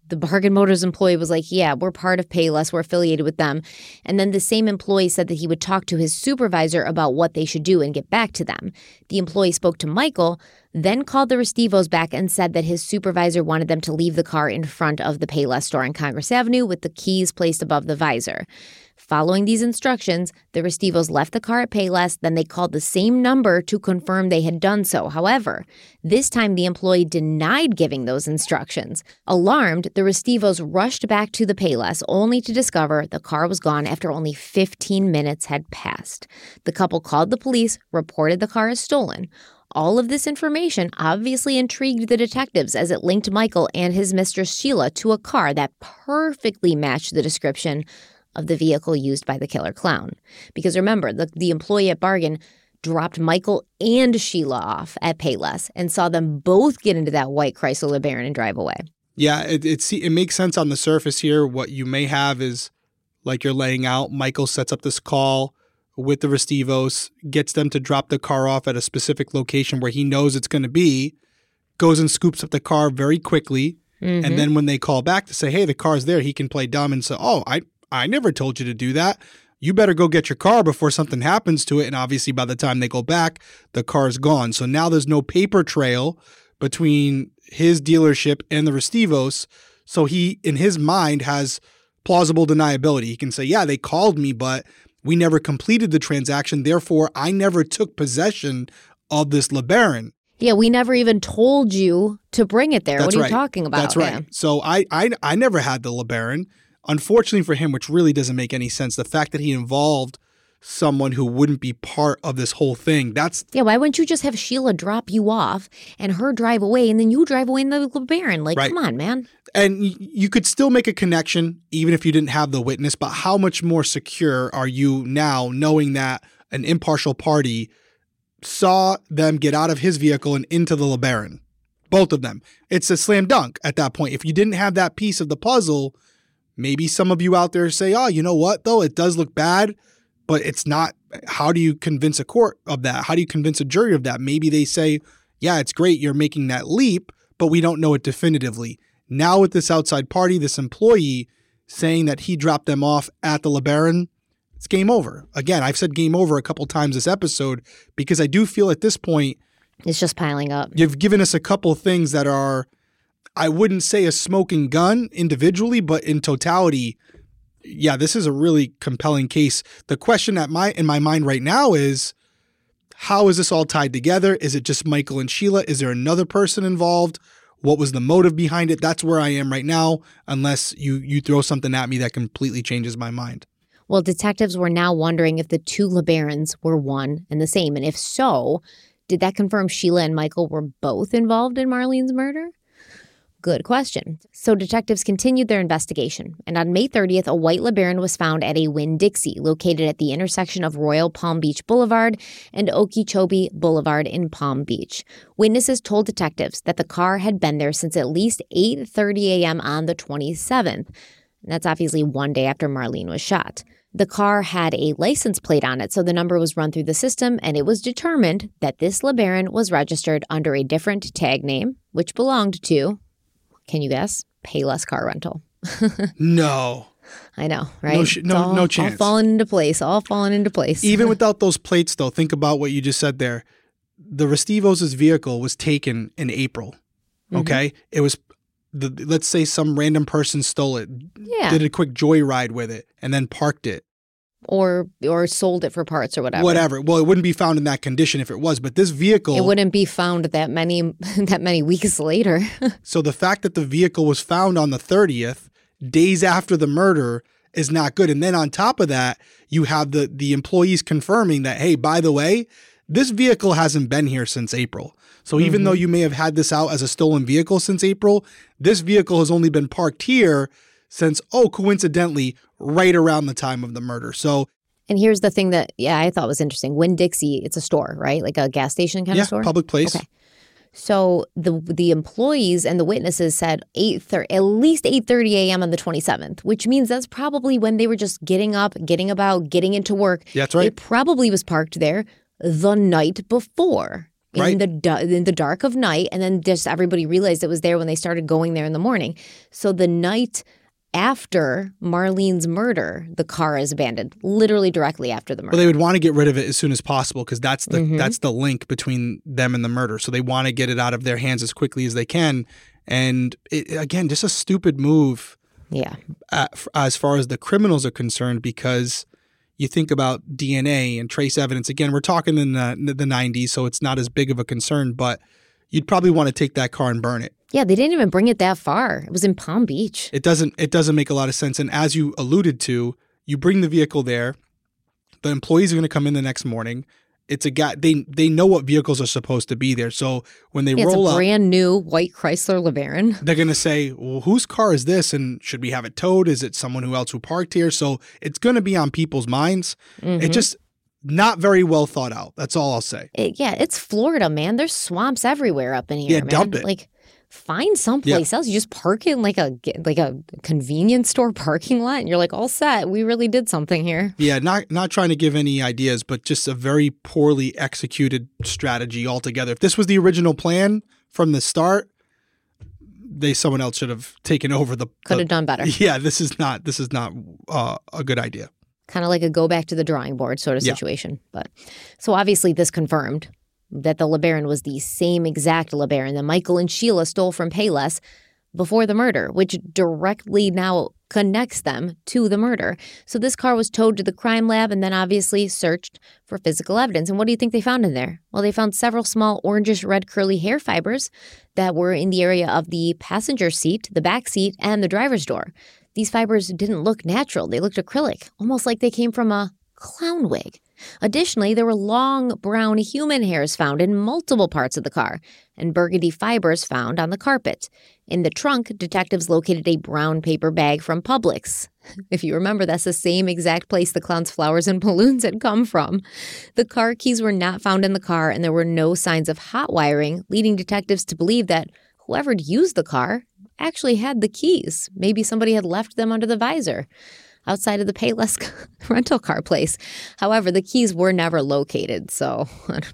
The Bargain Motors employee was like, yeah, we're part of Payless. We're affiliated with them. And then the same employee said that he would talk to his supervisor about what they should do and get back to them. The employee spoke to Michael, then called the Restivos back and said that his supervisor wanted them to leave the car in front of the Payless store on Congress Avenue with the keys placed above the visor. Following these instructions, the Restivos left the car at Payless, then they called the same number to confirm they had done so. However, this time the employee denied giving those instructions. Alarmed, the Restivos rushed back to the Payless only to discover the car was gone after only 15 minutes had passed. The couple called the police, reported the car as stolen. All of this information obviously intrigued the detectives as it linked Michael and his mistress Sheila to a car that perfectly matched the description of the vehicle used by the killer clown. Because remember, the employee at Bargain dropped Michael and Sheila off at Payless and saw them both get into that white Chrysler LeBaron and drive away. Yeah, it makes sense on the surface here. What you may have is, like you're laying out, Michael sets up this call with the Restivos, gets them to drop the car off at a specific location where he knows it's going to be, goes and scoops up the car very quickly, and then when they call back to say, hey, the car's there, he can play dumb and say, oh, I never told you to do that. You better go get your car before something happens to it. And obviously by the time they go back, the car's gone. So now there's no paper trail between his dealership and the Restivos. So he, in his mind, has plausible deniability. He can say, yeah, they called me, but we never completed the transaction. Therefore, I never took possession of this LeBaron. Yeah, we never even told you to bring it there. That's what are right. you talking about? That's right. Yeah. So I never had the LeBaron. Unfortunately for him, which really doesn't make any sense, the fact that he involved someone who wouldn't be part of this whole thing, that's... Yeah, why wouldn't you just have Sheila drop you off and her drive away and then you drive away in the LeBaron? Like, Right. Come on, man. And you could still make a connection even if you didn't have the witness, but how much more secure are you now knowing that an impartial party saw them get out of his vehicle and into the LeBaron? Both of them. It's a slam dunk at that point. If you didn't have that piece of the puzzle, maybe some of you out there say, oh, you know what, though? It does look bad, but it's not. How do you convince a court of that? How do you convince a jury of that? Maybe they say, yeah, it's great you're making that leap, but we don't know it definitively. Now with this outside party, this employee saying that he dropped them off at the LeBaron, it's game over. Again, I've said game over a couple times this episode because I do feel at this point, It's just piling up. you've given us a couple things that are, I wouldn't say a smoking gun individually, but in totality, yeah, this is a really compelling case. The question in my mind right now is, how is this all tied together? Is it just Michael and Sheila? Is there another person involved? What was the motive behind it? That's where I am right now, unless you throw something at me that completely changes my mind. Well, detectives were now wondering if the two LeBarons were one and the same. And if so, did that confirm Sheila and Michael were both involved in Marlene's murder? Good question. So detectives continued their investigation, and on May 30th, a white LeBaron was found at a Winn-Dixie located at the intersection of Royal Palm Beach Boulevard and Okeechobee Boulevard in Palm Beach. Witnesses told detectives that the car had been there since at least 8:30 a.m. on the 27th. And that's obviously one day after Marlene was shot. The car had a license plate on it, so the number was run through the system, and it was determined that this LeBaron was registered under a different tag name, which belonged to, can you guess? Payless Car Rental. No. I know, right? No chance. All falling into place. Even without those plates, though, think about what you just said there. The Restivos' vehicle was taken in April, okay? It was, let's say some random person stole it, did a quick joyride with it, and then parked it. Or sold it for parts or whatever. Whatever. Well, it wouldn't be found in that condition if it was, but this vehicle... It wouldn't be found that many weeks later. So the fact that the vehicle was found on the 30th, days after the murder, is not good. And then on top of that, you have the employees confirming that, hey, by the way, this vehicle hasn't been here since April. So even though you may have had this out as a stolen vehicle since April, this vehicle has only been parked here since, coincidentally, right around the time of the murder. So, and here's the thing that, I thought was interesting. Winn-Dixie, it's a store, right? Like a gas station kind of store? Public place. Okay. So the employees and the witnesses said at least 8:30 a.m. on the 27th, which means that's probably when they were just getting up, getting into work. Yeah, that's right. It probably was parked there the night before. in the dark of night, and then just everybody realized it was there when they started going there in the morning. So the night after Marlene's murder, the car is abandoned, literally directly after the murder. Well, they would want to get rid of it as soon as possible because that's the link between them and the murder. So they want to get it out of their hands as quickly as they can. And again, just a stupid move. Yeah. As far as the criminals are concerned, because you think about DNA and trace evidence. Again, we're talking in the 90s, so it's not as big of a concern, but you'd probably want to take that car and burn it. Yeah, they didn't even bring it that far. It was in Palm Beach. It doesn't make a lot of sense. And as you alluded to, you bring the vehicle there. The employees are going to come in the next morning. It's a guy. They know what vehicles are supposed to be there. So when they roll up, it's a brand new white Chrysler LeBaron. They're going to say, well, whose car is this? And should we have it towed? Is it someone else who parked here? So it's going to be on people's minds. It's just not very well thought out. That's all I'll say. It's Florida, man. There's swamps everywhere up in here. Yeah, man. dump it. Like, find someplace else. You just park it in like a convenience store parking lot, and you're like, all set. We really did something here. Yeah, not trying to give any ideas, but just a very poorly executed strategy altogether. If this was the original plan from the start, someone else should have taken over could have done better. Yeah, this is not a good idea. Kind of like a go back to the drawing board sort of situation. But so obviously this confirmed that the LeBaron was the same exact LeBaron that Michael and Sheila stole from Payless before the murder, which directly now connects them to the murder. So this car was towed to the crime lab and then obviously searched for physical evidence. And what do you think they found in there? Well, they found several small orangish red curly hair fibers that were in the area of the passenger seat, the back seat, and the driver's door. These fibers didn't look natural. They looked acrylic, almost like they came from a clown wig. Additionally, there were long brown human hairs found in multiple parts of the car and burgundy fibers found on the carpet. In the trunk, detectives located a brown paper bag from Publix. If you remember, that's the same exact place the clown's flowers and balloons had come from. The car keys were not found in the car, and there were no signs of hot wiring, leading detectives to believe that whoever'd used the car actually had the keys. Maybe somebody had left them under the visor outside of the Payless rental car place. However, the keys were never located, so...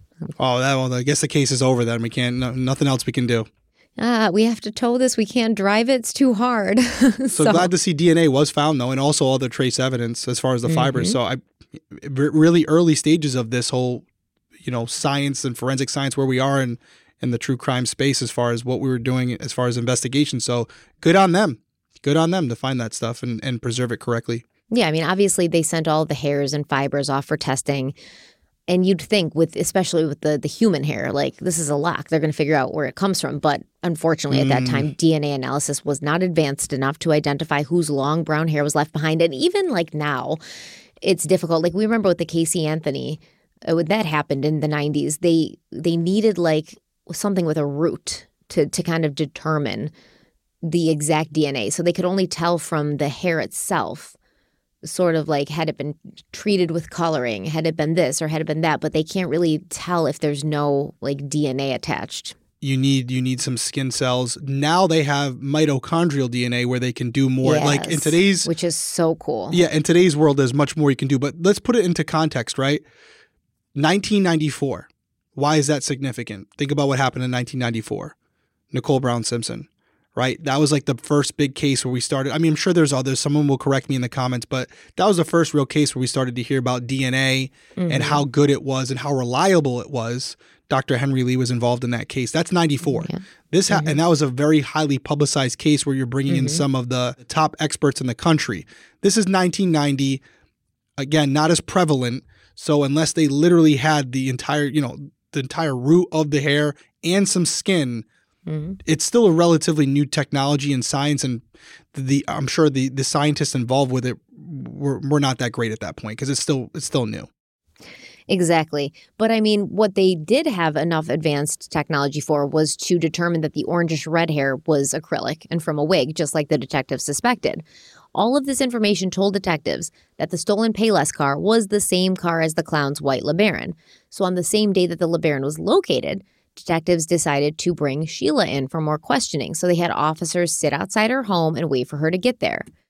I guess the case is over then. We can't, nothing else we can do. We have to tow this. We can't drive it. It's too hard. So glad to see DNA was found, though, and also all the trace evidence as far as the fibers. So really early stages of this whole, science and forensic science where we are in the true crime space as far as what we were doing as far as investigation. So good on them. Good on them to find that stuff and preserve it correctly. Yeah, I mean, obviously they sent all the hairs and fibers off for testing. And you'd think, especially with the human hair, like this is a lock. They're going to figure out where it comes from. But unfortunately, at that time, DNA analysis was not advanced enough to identify whose long brown hair was left behind. And even like now, it's difficult. Like we remember with the Casey Anthony, when that happened in the 90s, they needed like something with a root to kind of determine the exact DNA. So they could only tell from the hair itself, sort of like had it been treated with coloring, had it been this or had it been that, but they can't really tell if there's no like DNA attached. You need some skin cells. Now they have mitochondrial DNA where they can do more. Yes, like in today's, which is so cool. Yeah, in today's world, there's much more you can do. But let's put it into context, right? 1994. Why is that significant? Think about what happened in 1994. Nicole Brown Simpson. Right? That was like the first big case where we started. I mean, I'm sure there's others. Someone will correct me in the comments, but that was the first real case where we started to hear about DNA and how good it was and how reliable it was. Dr. Henry Lee was involved in that case. That's 94. Yeah. And that was a very highly publicized case where you're bringing in some of the top experts in the country. This is 1990. Again, not as prevalent. So unless they literally had the entire root of the hair and some skin, it's still a relatively new technology and science, and I'm sure the scientists involved with it were not that great at that point because it's still new. Exactly. But I mean, what they did have enough advanced technology for was to determine that the orangish red hair was acrylic and from a wig, just like the detectives suspected. All of this information told detectives that the stolen Payless car was the same car as the clown's white LeBaron. So on the same day that the LeBaron was located, detectives decided to bring Sheila in for more questioning. So they had officers sit outside her home and wait for her to get there.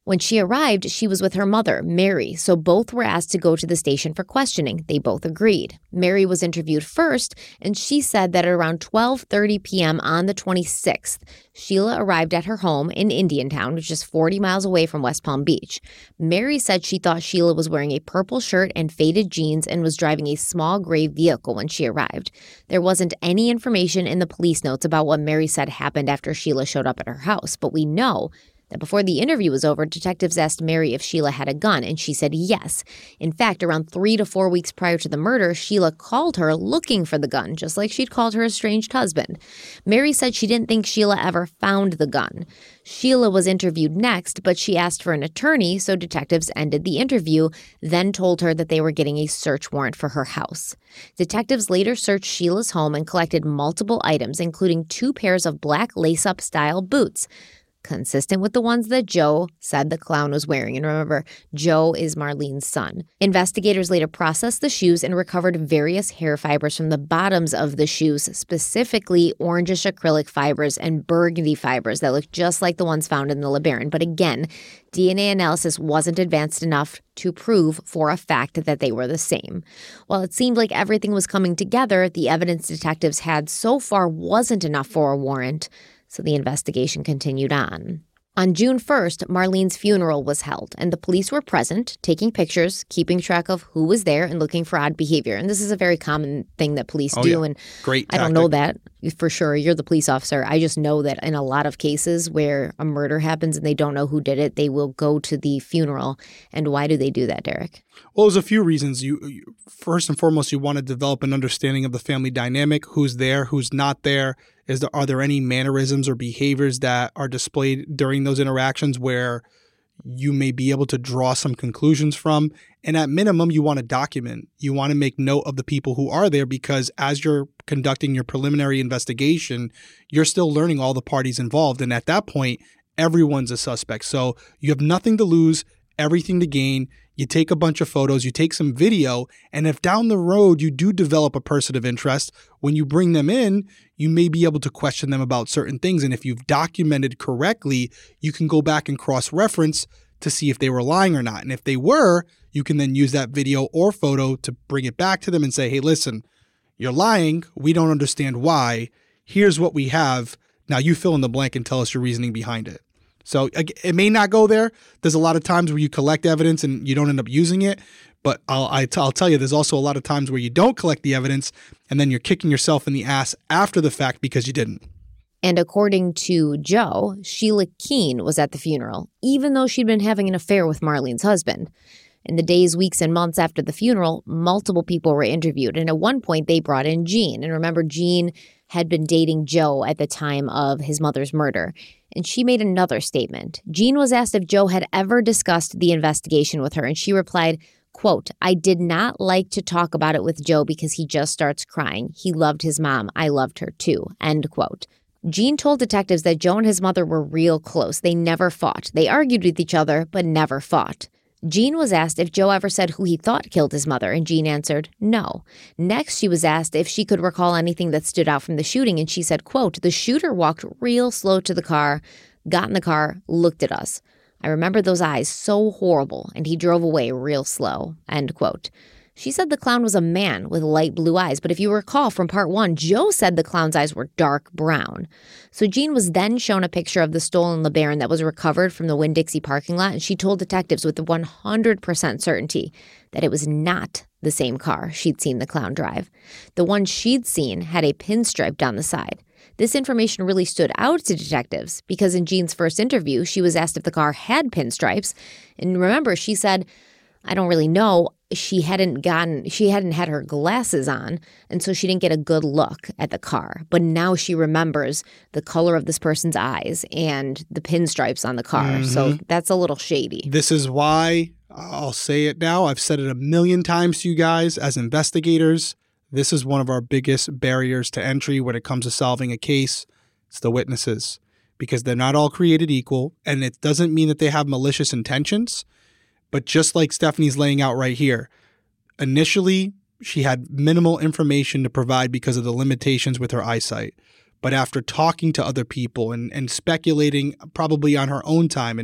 When she arrived, she was with her mother, Mary, so both were asked to go to the station for questioning. They both agreed. Mary was interviewed first, and she said that at around 12:30 p.m. on the 26th, Sheila arrived at her home in Indiantown, which is 40 miles away from West Palm Beach. Mary said she thought Sheila was wearing a purple shirt and faded jeans and was driving a small gray vehicle when she arrived. There wasn't any information in the police notes about what Mary said happened after Sheila showed up at her house, but we know that before the interview was over, detectives asked Mary if Sheila had a gun, and she said yes. In fact, around 3 to 4 weeks prior to the murder, Sheila called her looking for the gun, just like she'd called her estranged husband. Mary said she didn't think Sheila ever found the gun. Sheila was interviewed next, but she asked for an attorney, so detectives ended the interview, then told her that they were getting a search warrant for her house. Detectives later searched Sheila's home and collected multiple items, including 2 pairs of black lace-up style boots, consistent with the ones that Joe said the clown was wearing. And remember, Joe is Marlene's son. Investigators later processed the shoes and recovered various hair fibers from the bottoms of the shoes, specifically orangish acrylic fibers and burgundy fibers that look just like the ones found in the LeBaron. But again, DNA analysis wasn't advanced enough to prove for a fact that they were the same. While it seemed like everything was coming together, the evidence detectives had so far wasn't enough for a warrant, so the investigation continued on. On June 1st, Marlene's funeral was held, and the police were present, taking pictures, keeping track of who was there, and looking for odd behavior. And this is a very common thing that police do. Yeah. And Great I don't know that for sure. You're the police officer. I just know that in a lot of cases where a murder happens and they don't know who did it, they will go to the funeral. And why do they do that, Derek? Well, there's a few reasons. You first and foremost, you want to develop an understanding of the family dynamic, who's there, who's not there. Are there any mannerisms or behaviors that are displayed during those interactions where you may be able to draw some conclusions from? And at minimum, you want to document. You want to make note of the people who are there, because as you're conducting your preliminary investigation, you're still learning all the parties involved. And at that point, everyone's a suspect. So you have nothing to lose, everything to gain. You take a bunch of photos, you take some video, and if down the road you do develop a person of interest, when you bring them in, you may be able to question them about certain things. And if you've documented correctly, you can go back and cross-reference to see if they were lying or not. And if they were, you can then use that video or photo to bring it back to them and say, hey, listen, you're lying. We don't understand why. Here's what we have. Now you fill in the blank and tell us your reasoning behind it. So it may not go there. There's a lot of times where you collect evidence and you don't end up using it. But I'll tell you, there's also a lot of times where you don't collect the evidence and then you're kicking yourself in the ass after the fact because you didn't. And according to Joe, Sheila Keene was at the funeral, even though she'd been having an affair with Marlene's husband. In the days, weeks, and months after the funeral, multiple people were interviewed. And at one point, they brought in Jean. And remember, Jean had been dating Joe at the time of his mother's murder. And she made another statement. Jean was asked if Joe had ever discussed the investigation with her. And she replied, quote, I did not like to talk about it with Joe because he just starts crying. He loved his mom. I loved her too, end quote. Jean told detectives that Joe and his mother were real close. They never fought. They argued with each other, but never fought. Jean was asked if Joe ever said who he thought killed his mother, and Jean answered no. Next, she was asked if she could recall anything that stood out from the shooting, and she said, quote, the shooter walked real slow to the car, got in the car, looked at us. I remember those eyes so horrible, and he drove away real slow, end quote. She said the clown was a man with light blue eyes, but if you recall from part 1, Joe said the clown's eyes were dark brown. So Jean was then shown a picture of the stolen LeBaron that was recovered from the Winn-Dixie parking lot, and she told detectives with 100% certainty that it was not the same car she'd seen the clown drive. The one she'd seen had a pinstripe down the side. This information really stood out to detectives because in Jean's first interview, she was asked if the car had pinstripes. And remember, she said, I don't really know. She hadn't had her glasses on, and so she didn't get a good look at the car. But now she remembers the color of this person's eyes and the pinstripes on the car. Mm-hmm. So that's a little shady. This is why, I'll say it now, I've said it a million times to you guys as investigators, this is one of our biggest barriers to entry when it comes to solving a case. It's the witnesses, because they're not all created equal, and it doesn't mean that they have malicious intentions. But just like Stephanie's laying out right here, initially she had minimal information to provide because of the limitations with her eyesight. But after talking to other people and speculating probably on her own time and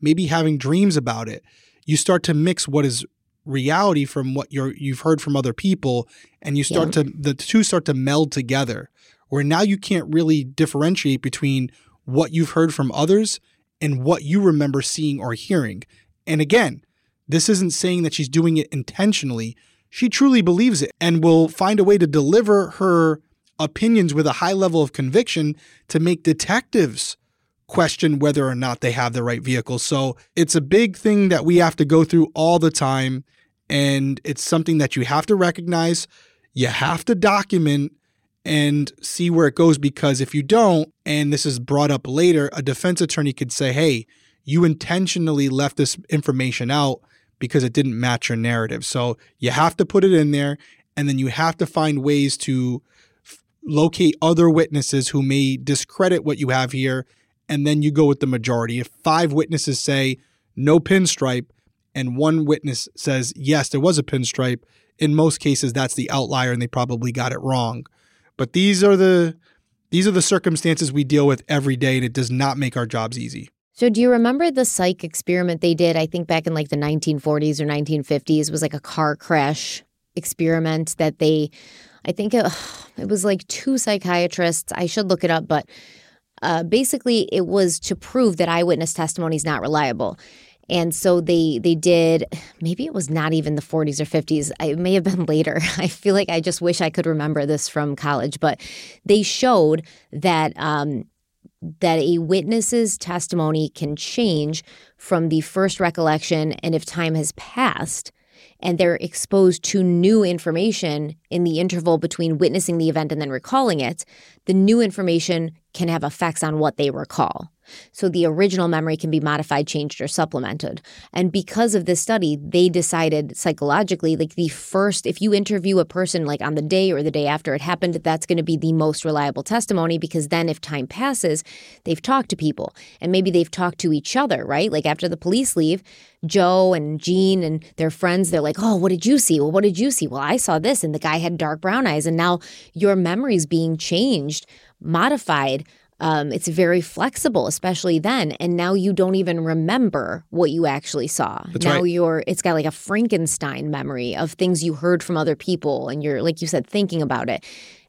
maybe having dreams about it. You start to mix what is reality from what you've heard from other people, and you start the two start to meld together, where now you can't really differentiate between what you've heard from others and what you remember seeing or hearing. And again, this isn't saying that she's doing it intentionally. She truly believes it and will find a way to deliver her opinions with a high level of conviction to make detectives question whether or not they have the right vehicle. So it's a big thing that we have to go through all the time. And it's something that you have to recognize. You have to document and see where it goes, because if you don't, and this is brought up later, a defense attorney could say, hey, you intentionally left this information out because it didn't match your narrative. So you have to put it in there, and then you have to find ways to locate other witnesses who may discredit what you have here, and then you go with the majority. If 5 witnesses say no pinstripe and 1 witness says, yes, there was a pinstripe, in most cases that's the outlier and they probably got it wrong. But these are the circumstances we deal with every day, and it does not make our jobs easy. So do you remember the psych experiment they did, I think back in like the 1940s or 1950s, was like a car crash experiment that I think it was like 2 psychiatrists. I should look it up, but basically it was to prove that eyewitness testimony is not reliable. And so they did, maybe it was not even the 40s or 50s. It may have been later. I feel like I just wish I could remember this from college. But they showed that that a witness's testimony can change from the first recollection, and if time has passed and they're exposed to new information in the interval between witnessing the event and then recalling it, the new information can have effects on what they recall. So the original memory can be modified, changed, or supplemented. And because of this study, they decided psychologically, like if you interview a person like on the day or the day after it happened, that's going to be the most reliable testimony, because then if time passes, they've talked to people and maybe they've talked to each other, right? Like after the police leave, Joe and Jean and their friends, they're like, oh, what did you see? Well, what did you see? Well, I saw this, and the guy had dark brown eyes. And now your memory's being changed, modified. It's very flexible, especially then. And now you don't even remember what you actually saw. That's now right. It's got like a Frankenstein memory of things you heard from other people. And you're, like you said, thinking about it.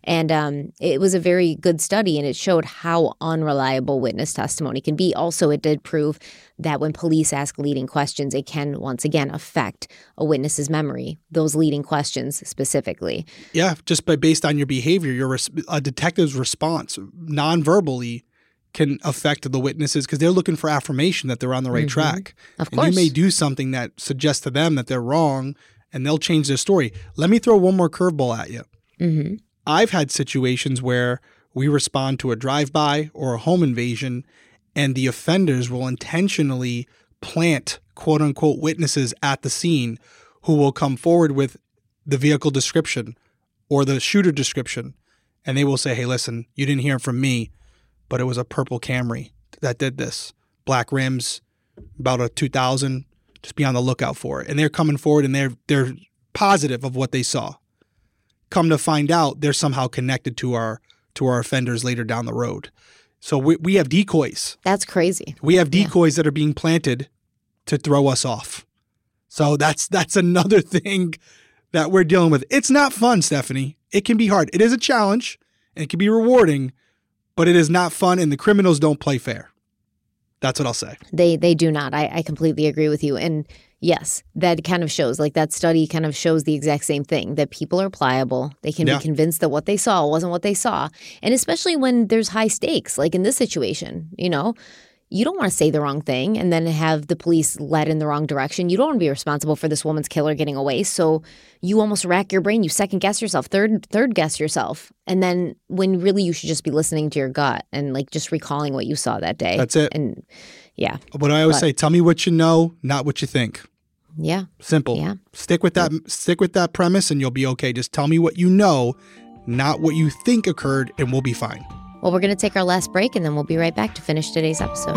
And it was a very good study, and it showed how unreliable witness testimony can be. Also, it did prove that when police ask leading questions, it can, once again, affect a witness's memory, those leading questions specifically. Yeah, just based on your behavior, a detective's response non-verbally can affect the witnesses, because they're looking for affirmation that they're on the right track. Of course. And you may do something that suggests to them that they're wrong, and they'll change their story. Let me throw one more curveball at you. Mm-hmm. I've had situations where we respond to a drive-by or a home invasion, and the offenders will intentionally plant quote-unquote witnesses at the scene who will come forward with the vehicle description or the shooter description. And they will say, hey, listen, you didn't hear from me, but it was a purple Camry that did this. Black rims, about a 2000. Just be on the lookout for it. And they're coming forward, and they're positive of what they saw. Come to find out, they're somehow connected to our offenders later down the road. So we have decoys. That's crazy. We have decoys that are being planted to throw us off. So that's another thing that we're dealing with. It's not fun, Stephanie. It can be hard. It is a challenge, and it can be rewarding, but it is not fun, and the criminals don't play fair. That's what I'll say. They do not. I completely agree with you. And yes, that kind of shows, like that study kind of shows the exact same thing, that people are pliable. They can be convinced that what they saw wasn't what they saw. And especially when there's high stakes, like in this situation, you don't want to say the wrong thing and then have the police led in the wrong direction. You don't want to be responsible for this woman's killer getting away. So you almost rack your brain. You second guess yourself, third guess yourself. And then when really you should just be listening to your gut and like just recalling what you saw that day. That's it. And yeah. What I always say, tell me what you know, not what you think. Yeah. Simple. Yeah. Stick with that premise and you'll be okay. Just tell me what you know, not what you think occurred, and we'll be fine. Well, we're going to take our last break, and then we'll be right back to finish today's episode.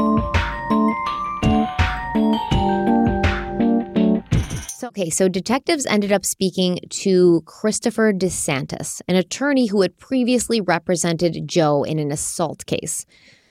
So detectives ended up speaking to Christopher DeSantis, an attorney who had previously represented Joe in an assault case.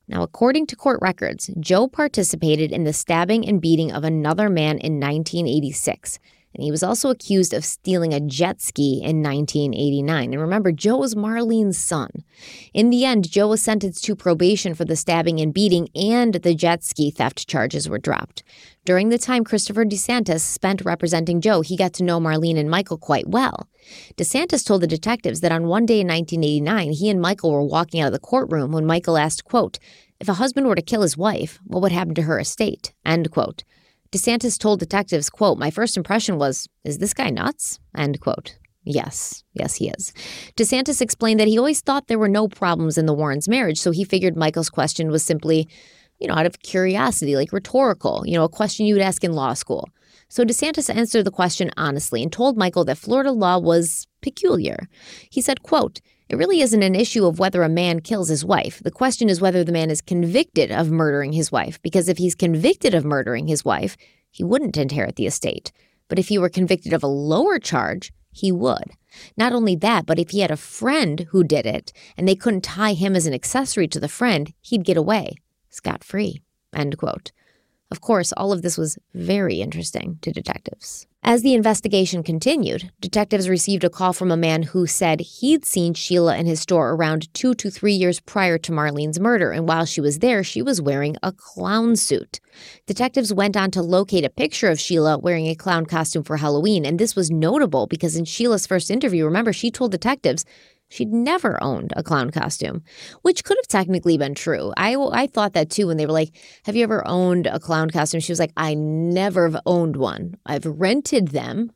Now, according to court records, Joe participated in the stabbing and beating of another man in 1986. And he was also accused of stealing a jet ski in 1989. And remember, Joe was Marlene's son. In the end, Joe was sentenced to probation for the stabbing and beating, and the jet ski theft charges were dropped. During the time Christopher DeSantis spent representing Joe, he got to know Marlene and Michael quite well. DeSantis told the detectives that on one day in 1989, he and Michael were walking out of the courtroom when Michael asked, quote, "If a husband were to kill his wife, what would happen to her estate?" End quote. DeSantis told detectives, quote, "My first impression was, is this guy nuts?" End quote. Yes, he is. DeSantis explained that he always thought there were no problems in the Warrens' marriage, so he figured Michael's question was simply, out of curiosity, like rhetorical, a question you would ask in law school. So DeSantis answered the question honestly and told Michael that Florida law was peculiar. He said, quote, "It really isn't an issue of whether a man kills his wife. The question is whether the man is convicted of murdering his wife, because if he's convicted of murdering his wife, he wouldn't inherit the estate. But if he were convicted of a lower charge, he would. Not only that, but if he had a friend who did it and they couldn't tie him as an accessory to the friend, he'd get away scot-free." End quote. Of course, all of this was very interesting to detectives. As the investigation continued, detectives received a call from a man who said he'd seen Sheila in his store around 2 to 3 years prior to Marlene's murder, and while she was there, she was wearing a clown suit. Detectives went on to locate a picture of Sheila wearing a clown costume for Halloween, and this was notable because in Sheila's first interview, remember, she told detectives she'd never owned a clown costume, which could have technically been true. I thought that too when they were like, "Have you ever owned a clown costume?" She was like, "I never have owned one. I've rented them.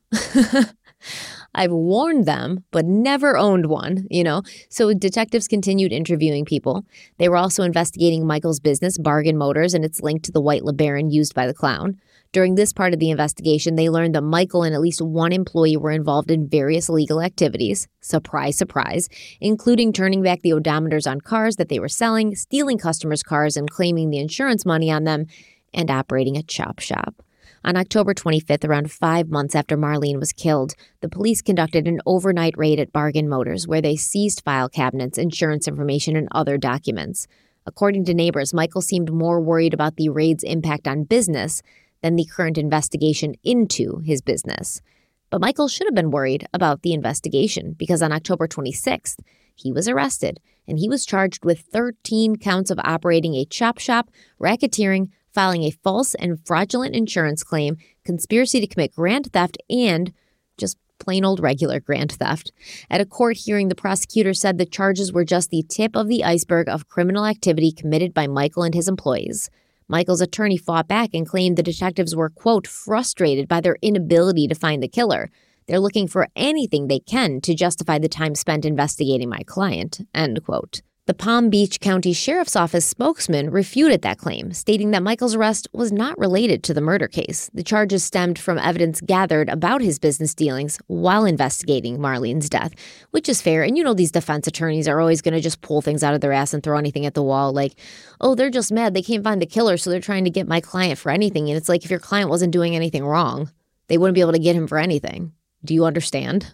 I've worn them, but never owned one," So detectives continued interviewing people. They were also investigating Michael's business, Bargain Motors, and its link to the white LeBaron used by the clown. During this part of the investigation, they learned that Michael and at least one employee were involved in various illegal activities, surprise, surprise, including turning back the odometers on cars that they were selling, stealing customers' cars and claiming the insurance money on them, and operating a chop shop. On October 25th, around 5 months after Marlene was killed, the police conducted an overnight raid at Bargain Motors where they seized file cabinets, insurance information, and other documents. According to neighbors, Michael seemed more worried about the raid's impact on business than the current investigation into his business. But Michael should have been worried about the investigation because on October 26th, he was arrested and he was charged with 13 counts of operating a chop shop, racketeering, filing a false and fraudulent insurance claim, conspiracy to commit grand theft, and just plain old regular grand theft. At a court hearing, the prosecutor said the charges were just the tip of the iceberg of criminal activity committed by Michael and his employees. Michael's attorney fought back and claimed the detectives were, quote, frustrated by their inability to find the killer. They're looking for anything they can to justify the time spent investigating my client, end quote. The Palm Beach County Sheriff's Office spokesman refuted that claim, stating that Michael's arrest was not related to the murder case. The charges stemmed from evidence gathered about his business dealings while investigating Marlene's death, which is fair. And these defense attorneys are always going to just pull things out of their ass and throw anything at the wall. Like, oh, they're just mad they can't find the killer, so they're trying to get my client for anything. And it's like, if your client wasn't doing anything wrong, they wouldn't be able to get him for anything. Do you understand?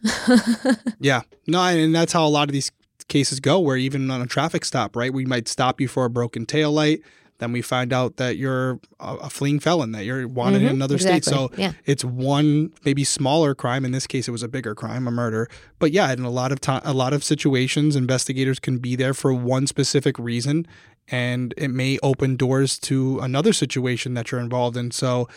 Yeah. No, and that's how a lot of these cases go, where even on a traffic stop, right, we might stop you for a broken taillight. Then we find out that you're a fleeing felon, that you're wanted in another state. So it's one maybe smaller crime. In this case, it was a bigger crime, a murder. But yeah, in a lot of situations, investigators can be there for one specific reason, and it may open doors to another situation that you're involved in. So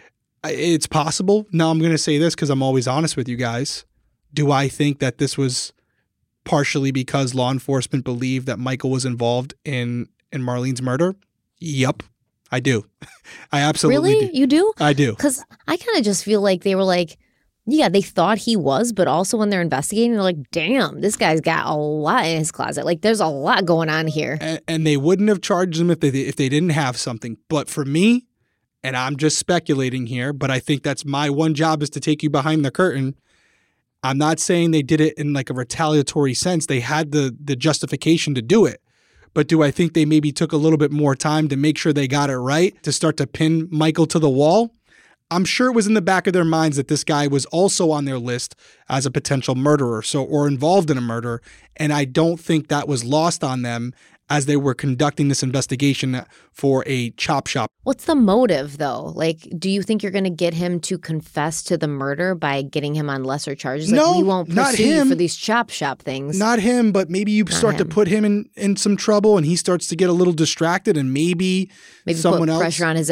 it's possible. Now, I'm going to say this because I'm always honest with you guys. Do I think that this was partially because law enforcement believed that Michael was involved in Marlene's murder? Yep, I do. I absolutely do. Really? You do? I do. Because I kind of just feel like they were like, yeah, they thought he was, but also when they're investigating, they're like, damn, this guy's got a lot in his closet. Like, there's a lot going on here. And they wouldn't have charged him if they didn't have something. But for me, and I'm just speculating here, but I think that's my one job is to take you behind the curtain. I'm not saying they did it in like a retaliatory sense. They had the justification to do it. But do I think they maybe took a little bit more time to make sure they got it right, to start to pin Michael to the wall? I'm sure it was in the back of their minds that this guy was also on their list as a potential murderer, or involved in a murder. And I don't think that was lost on them as they were conducting this investigation for a chop shop. What's the motive, though? Like, do you think you're going to get him to confess to the murder by getting him on lesser charges? Like, No, we won't not pursue you him. for these chop shop things. Not him, but maybe you start to put him in some trouble and he starts to get a little distracted, and maybe someone put else, pressure on his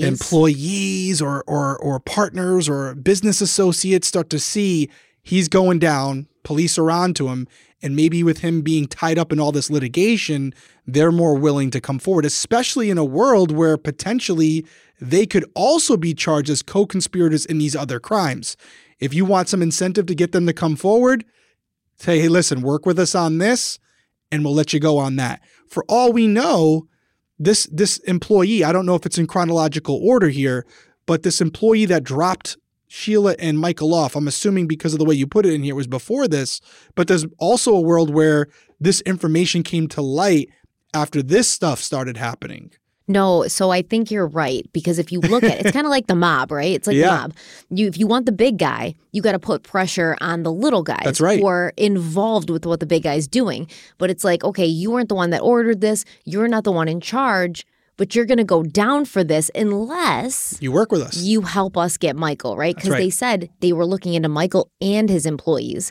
employees or partners or business associates start to see he's going down, police are on to him, and maybe with him being tied up in all this litigation, they're more willing to come forward, especially in a world where potentially they could also be charged as co-conspirators in these other crimes. If you want some incentive to get them to come forward, say, hey, listen, work with us on this and we'll let you go on that. For all we know, this employee, I don't know if it's in chronological order here, but this employee that dropped Sheila and Michael off, I'm assuming because of the way you put it in here, was before this, but there's also a world where this information came to light after this stuff started happening. No, so I think you're right, because if you look at it, it's kind of like the mob, right? It's like the mob. If you want the big guy, you got to put pressure on the little guys. That's right. Who are involved with what the big guy's doing. But it's like, okay, you weren't the one that ordered this. You're not the one in charge. But you're going to go down for this unless you work with us. You help us get Michael, right? Because they said they were looking into Michael and his employees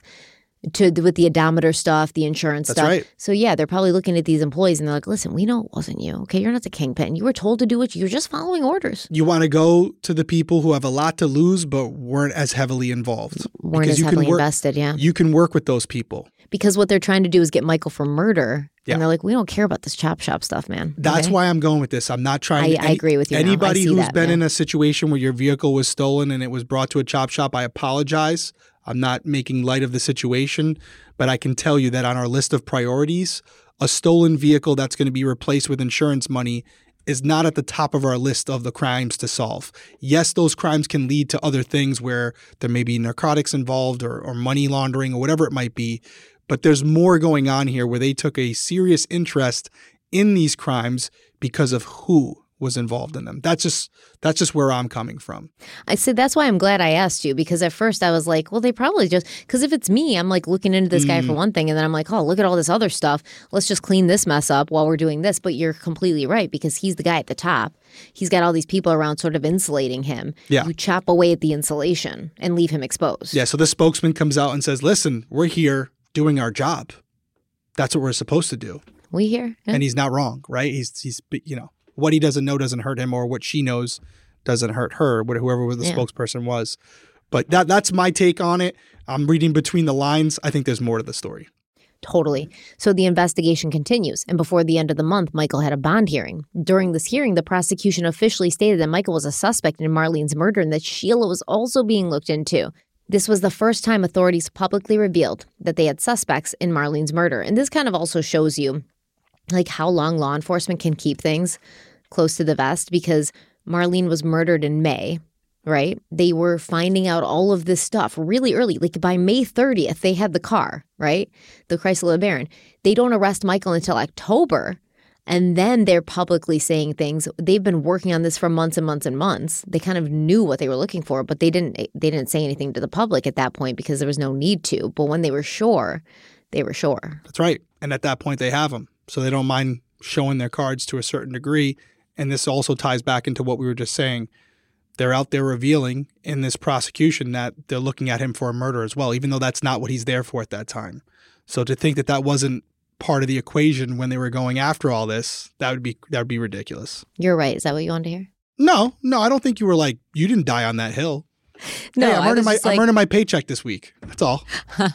with the odometer stuff, the insurance stuff. Right. So yeah, they're probably looking at these employees and they're like, listen, we know it wasn't you. Okay, you're not the kingpin. You were told to do it. You're just following orders. You want to go to the people who have a lot to lose but weren't as heavily involved. Weren't as heavily invested, yeah. You can work with those people. Because what they're trying to do is get Michael for murder. Yeah. And they're like, we don't care about this chop shop stuff, man. That's why I'm going with this. I'm not trying I agree with you. Anybody who's been in a situation where your vehicle was stolen and it was brought to a chop shop, I apologize. I'm not making light of the situation, but I can tell you that on our list of priorities, a stolen vehicle that's going to be replaced with insurance money is not at the top of our list of the crimes to solve. Yes, those crimes can lead to other things where there may be narcotics involved or money laundering or whatever it might be. But there's more going on here where they took a serious interest in these crimes because of who was involved in them. That's just where I'm coming from. I said, that's why I'm glad I asked you, because at first I was like, well, they probably just, because if it's me, I'm like looking into this guy for one thing, and then I'm like, oh, look at all this other stuff. Let's just clean this mess up while we're doing this. But you're completely right, because he's the guy at the top. He's got all these people around sort of insulating him. Yeah. You chop away at the insulation and leave him exposed. Yeah, so the spokesman comes out and says, listen, we're here doing our job. That's what we're supposed to do. We here. Yeah. And he's not wrong, right? He's what he doesn't know doesn't hurt him, or what she knows doesn't hurt her, whoever the spokesperson was. But that's my take on it. I'm reading between the lines. I think there's more to the story. Totally. So the investigation continues, and before the end of the month, Michael had a bond hearing. During this hearing, the prosecution officially stated that Michael was a suspect in Marlene's murder and that Sheila was also being looked into. This was the first time authorities publicly revealed that they had suspects in Marlene's murder. And this kind of also shows you like how long law enforcement can keep things close to the vest, because Marlene was murdered in May, right? They were finding out all of this stuff really early. Like by May 30th, they had the car, right? The Chrysler LeBaron. They don't arrest Michael until October. And then they're publicly saying things. They've been working on this for months and months and months. They kind of knew what they were looking for, but they didn't say anything to the public at that point because there was no need to. But when they were sure, they were sure. That's right. And at that point, they have them. So they don't mind showing their cards to a certain degree. And this also ties back into what we were just saying. They're out there revealing in this prosecution that they're looking at him for a murder as well, even though that's not what he's there for at that time. So to think that that wasn't part of the equation when they were going after all this, that would be ridiculous. You're right. Is that what you wanted to hear? No, I don't think you were like, you didn't die on that hill. No, hey, I'm earning my paycheck this week. That's all.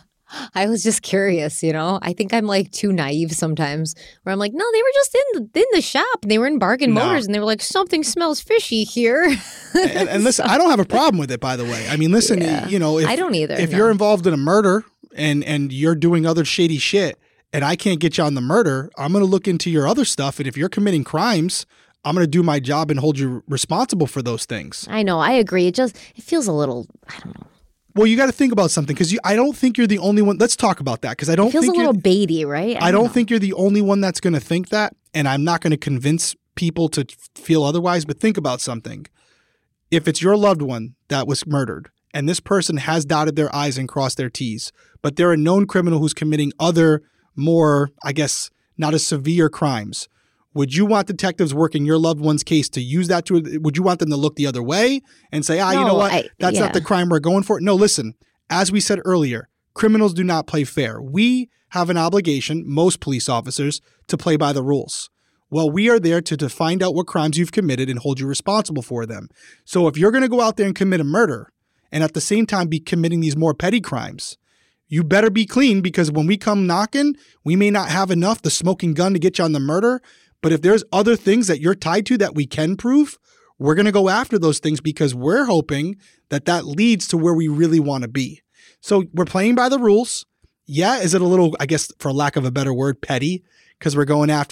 I was just curious, I think I'm like too naive sometimes where I'm like, no, they were just in the shop. They were in Bargain Motors and they were like, something smells fishy here. and listen, I don't have a problem with it, by the way. I mean, listen, if, I don't either. If you're involved in a murder and you're doing other shady shit and I can't get you on the murder, I'm going to look into your other stuff. And if you're committing crimes, I'm going to do my job and hold you responsible for those things. I know. I agree. It feels a little, I don't know. Well, you got to think about something because I don't think you're the only one. Let's talk about that because I don't think it feels a little baity, right? I don't think you're the only one that's going to think that. And I'm not going to convince people to feel otherwise. But think about something. If it's your loved one that was murdered and this person has dotted their I's and crossed their T's, but they're a known criminal who's committing other more, I guess, not as severe crimes. Would you want detectives working your loved one's case to use that would you want them to look the other way and say, you know what? That's not the crime we're going for. No, listen, as we said earlier, criminals do not play fair. We have an obligation, most police officers, to play by the rules. Well, we are there to find out what crimes you've committed and hold you responsible for them. So if you're going to go out there and commit a murder and at the same time be committing these more petty crimes, you better be clean, because when we come knocking, we may not have enough, the smoking gun, to get you on the murder. But if there's other things that you're tied to that we can prove, we're going to go after those things, because we're hoping that leads to where we really want to be. So we're playing by the rules. Yeah, is it a little, I guess, for lack of a better word, petty? Because we're going after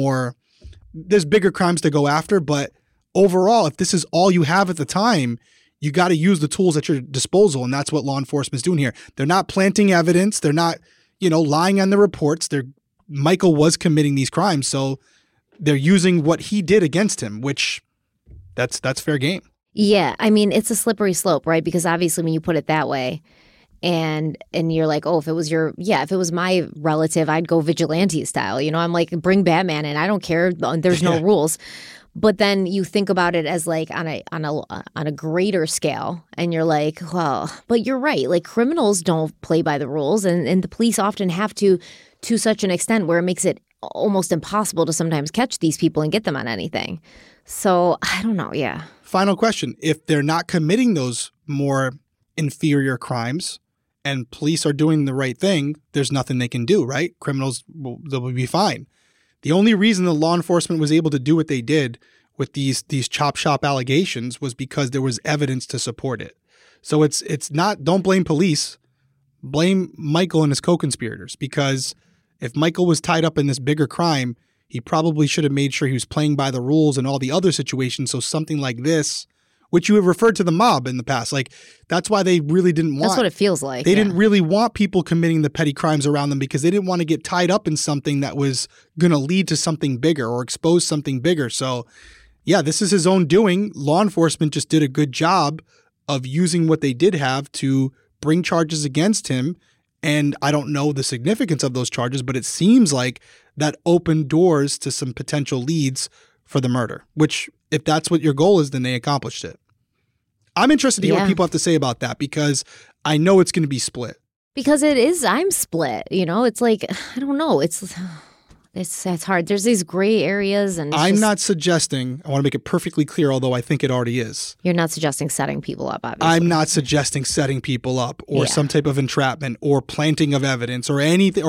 there's bigger crimes to go after. But overall, if this is all you have at the time, you got to use the tools at your disposal. And that's what law enforcement is doing here. They're not planting evidence. They're not, lying on the reports. Michael was committing these crimes. So they're using what he did against him, which that's fair game. Yeah. I mean, it's a slippery slope, right? Because obviously when you put it that way, and you're like, oh, if it was my relative, I'd go vigilante style. I'm like, bring Batman in. I don't care. There's no rules. But then you think about it as like on a greater scale, and you're like, well, but you're right. Like, criminals don't play by the rules, and the police often have to such an extent where it makes it almost impossible to sometimes catch these people and get them on anything. So I don't know. Yeah. Final question. If they're not committing those more inferior crimes, and police are doing the right thing, there's nothing they can do, right? Criminals, they'll be fine. The only reason the law enforcement was able to do what they did with these chop shop allegations was because there was evidence to support it. So it's not, don't blame police, blame Michael and his co-conspirators, because if Michael was tied up in this bigger crime, he probably should have made sure he was playing by the rules in all the other situations. So something like this, which you have referred to the mob in the past. Like, that's why they really didn't want. That's what it feels like. They didn't really want people committing the petty crimes around them, because they didn't want to get tied up in something that was going to lead to something bigger or expose something bigger. So, yeah, this is his own doing. Law enforcement just did a good job of using what they did have to bring charges against him. And I don't know the significance of those charges, but it seems like that opened doors to some potential leads for the murder, which, if that's what your goal is, then they accomplished it. I'm interested to hear what people have to say about that, because I know it's going to be split. Because it is, I'm split. It's like, I don't know. It's hard. There's these gray areas. And I'm not suggesting, I want to make it perfectly clear, although I think it already is. You're not suggesting setting people up, obviously. I'm not suggesting setting people up or some type of entrapment or planting of evidence or anything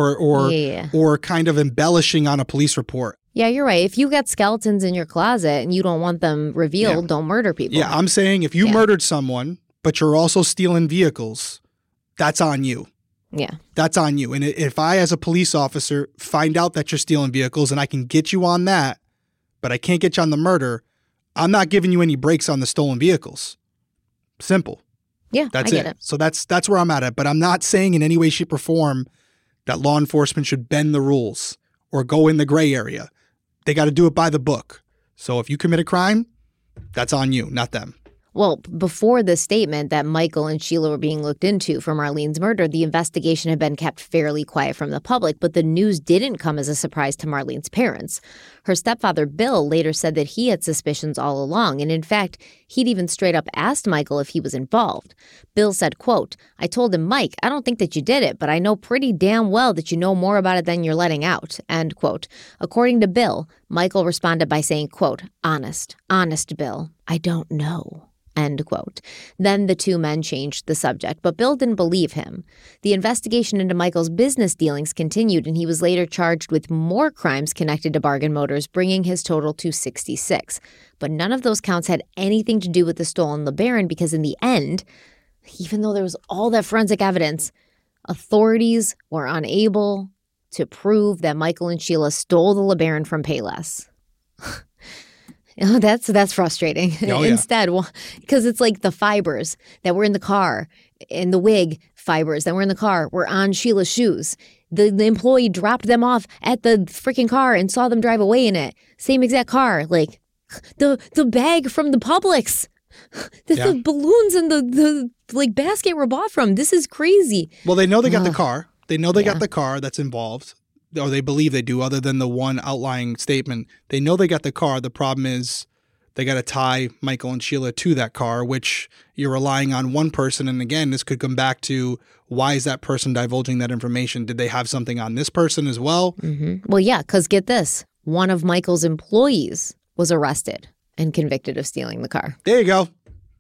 or kind of embellishing on a police report. Yeah, you're right. If you got skeletons in your closet and you don't want them revealed, don't murder people. Yeah, I'm saying if you murdered someone, but you're also stealing vehicles, that's on you. Yeah. That's on you. And if I, as a police officer, find out that you're stealing vehicles and I can get you on that, but I can't get you on the murder, I'm not giving you any breaks on the stolen vehicles. Simple. Yeah, that's I get it. So that's where I'm at. But I'm not saying in any way, shape, or form that law enforcement should bend the rules or go in the gray area. They got to do it by the book. So if you commit a crime, that's on you, not them. Well, before the statement that Michael and Sheila were being looked into for Marlene's murder, the investigation had been kept fairly quiet from the public, but the news didn't come as a surprise to Marlene's parents. Her stepfather, Bill, later said that he had suspicions all along, and in fact, he'd even straight up asked Michael if he was involved. Bill said, quote, "I told him, Mike, I don't think that you did it, but I know pretty damn well that you know more about it than you're letting out," end quote. According to Bill, Michael responded by saying, quote, honest, Bill, I don't know." End quote. Then the two men changed the subject, but Bill didn't believe him. The investigation into Michael's business dealings continued, and he was later charged with more crimes connected to Bargain Motors, bringing his total to 66. But none of those counts had anything to do with the stolen LeBaron, because in the end, even though there was all that forensic evidence, authorities were unable to prove that Michael and Sheila stole the LeBaron from Payless. Oh, that's frustrating. Oh, yeah. Instead, because it's like the fibers that were in the car and the wig fibers that were in the car were on Sheila's shoes. The employee dropped them off at the freaking car and saw them drive away in it. Same exact car. Like the bag from the Publix. The balloons and the like basket were bought from. This is crazy. Well, they know they got the car. They know they got the car that's involved. or they believe they do, other than the one outlying statement. They know they got the car. The problem is they got to tie Michael and Sheila to that car, which you're relying on one person. And again, this could come back to, why is that person divulging that information? Did they have something on this person as well? Well, yeah, because get this. One of Michael's employees was arrested and convicted of stealing the car. There you go.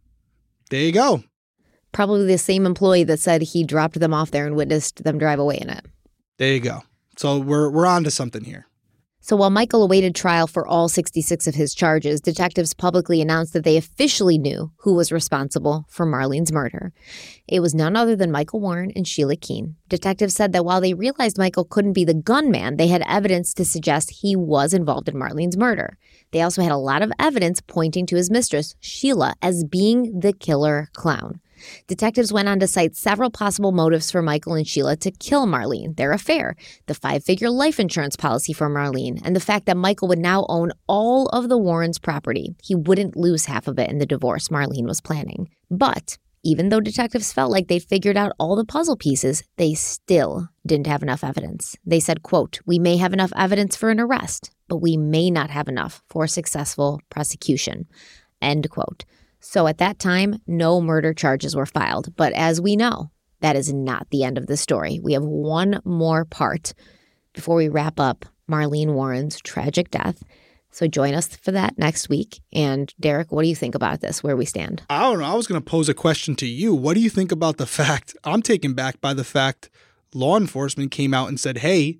There you go. Probably the same employee that said he dropped them off there and witnessed them drive away in it. There you go. So we're on to something here. So while Michael awaited trial for all 66 of his charges, detectives publicly announced that they officially knew who was responsible for Marlene's murder. It was none other than Michael Warren and Sheila Keene. Detectives said that while they realized Michael couldn't be the gunman, they had evidence to suggest he was involved in Marlene's murder. They also had a lot of evidence pointing to his mistress, Sheila, as being the killer clown. Detectives went on to cite several possible motives for Michael and Sheila to kill Marlene: their affair, the 5-figure life insurance policy for Marlene, and the fact that Michael would now own all of the Warrens' property. He wouldn't lose half of it in the divorce Marlene was planning. But even though detectives felt like they'd figured out all the puzzle pieces, they still didn't have enough evidence. They said, quote, "We may have enough evidence for an arrest, but we may not have enough for a successful prosecution," end quote. So at that time, no murder charges were filed. But as we know, that is not the end of the story. We have one more part before we wrap up Marlene Warren's tragic death. So join us for that next week. And Derek, what do you think about this, where we stand? I don't know. I was going to pose a question to you. What do you think about the fact, I'm taken back by the fact law enforcement came out and said, hey,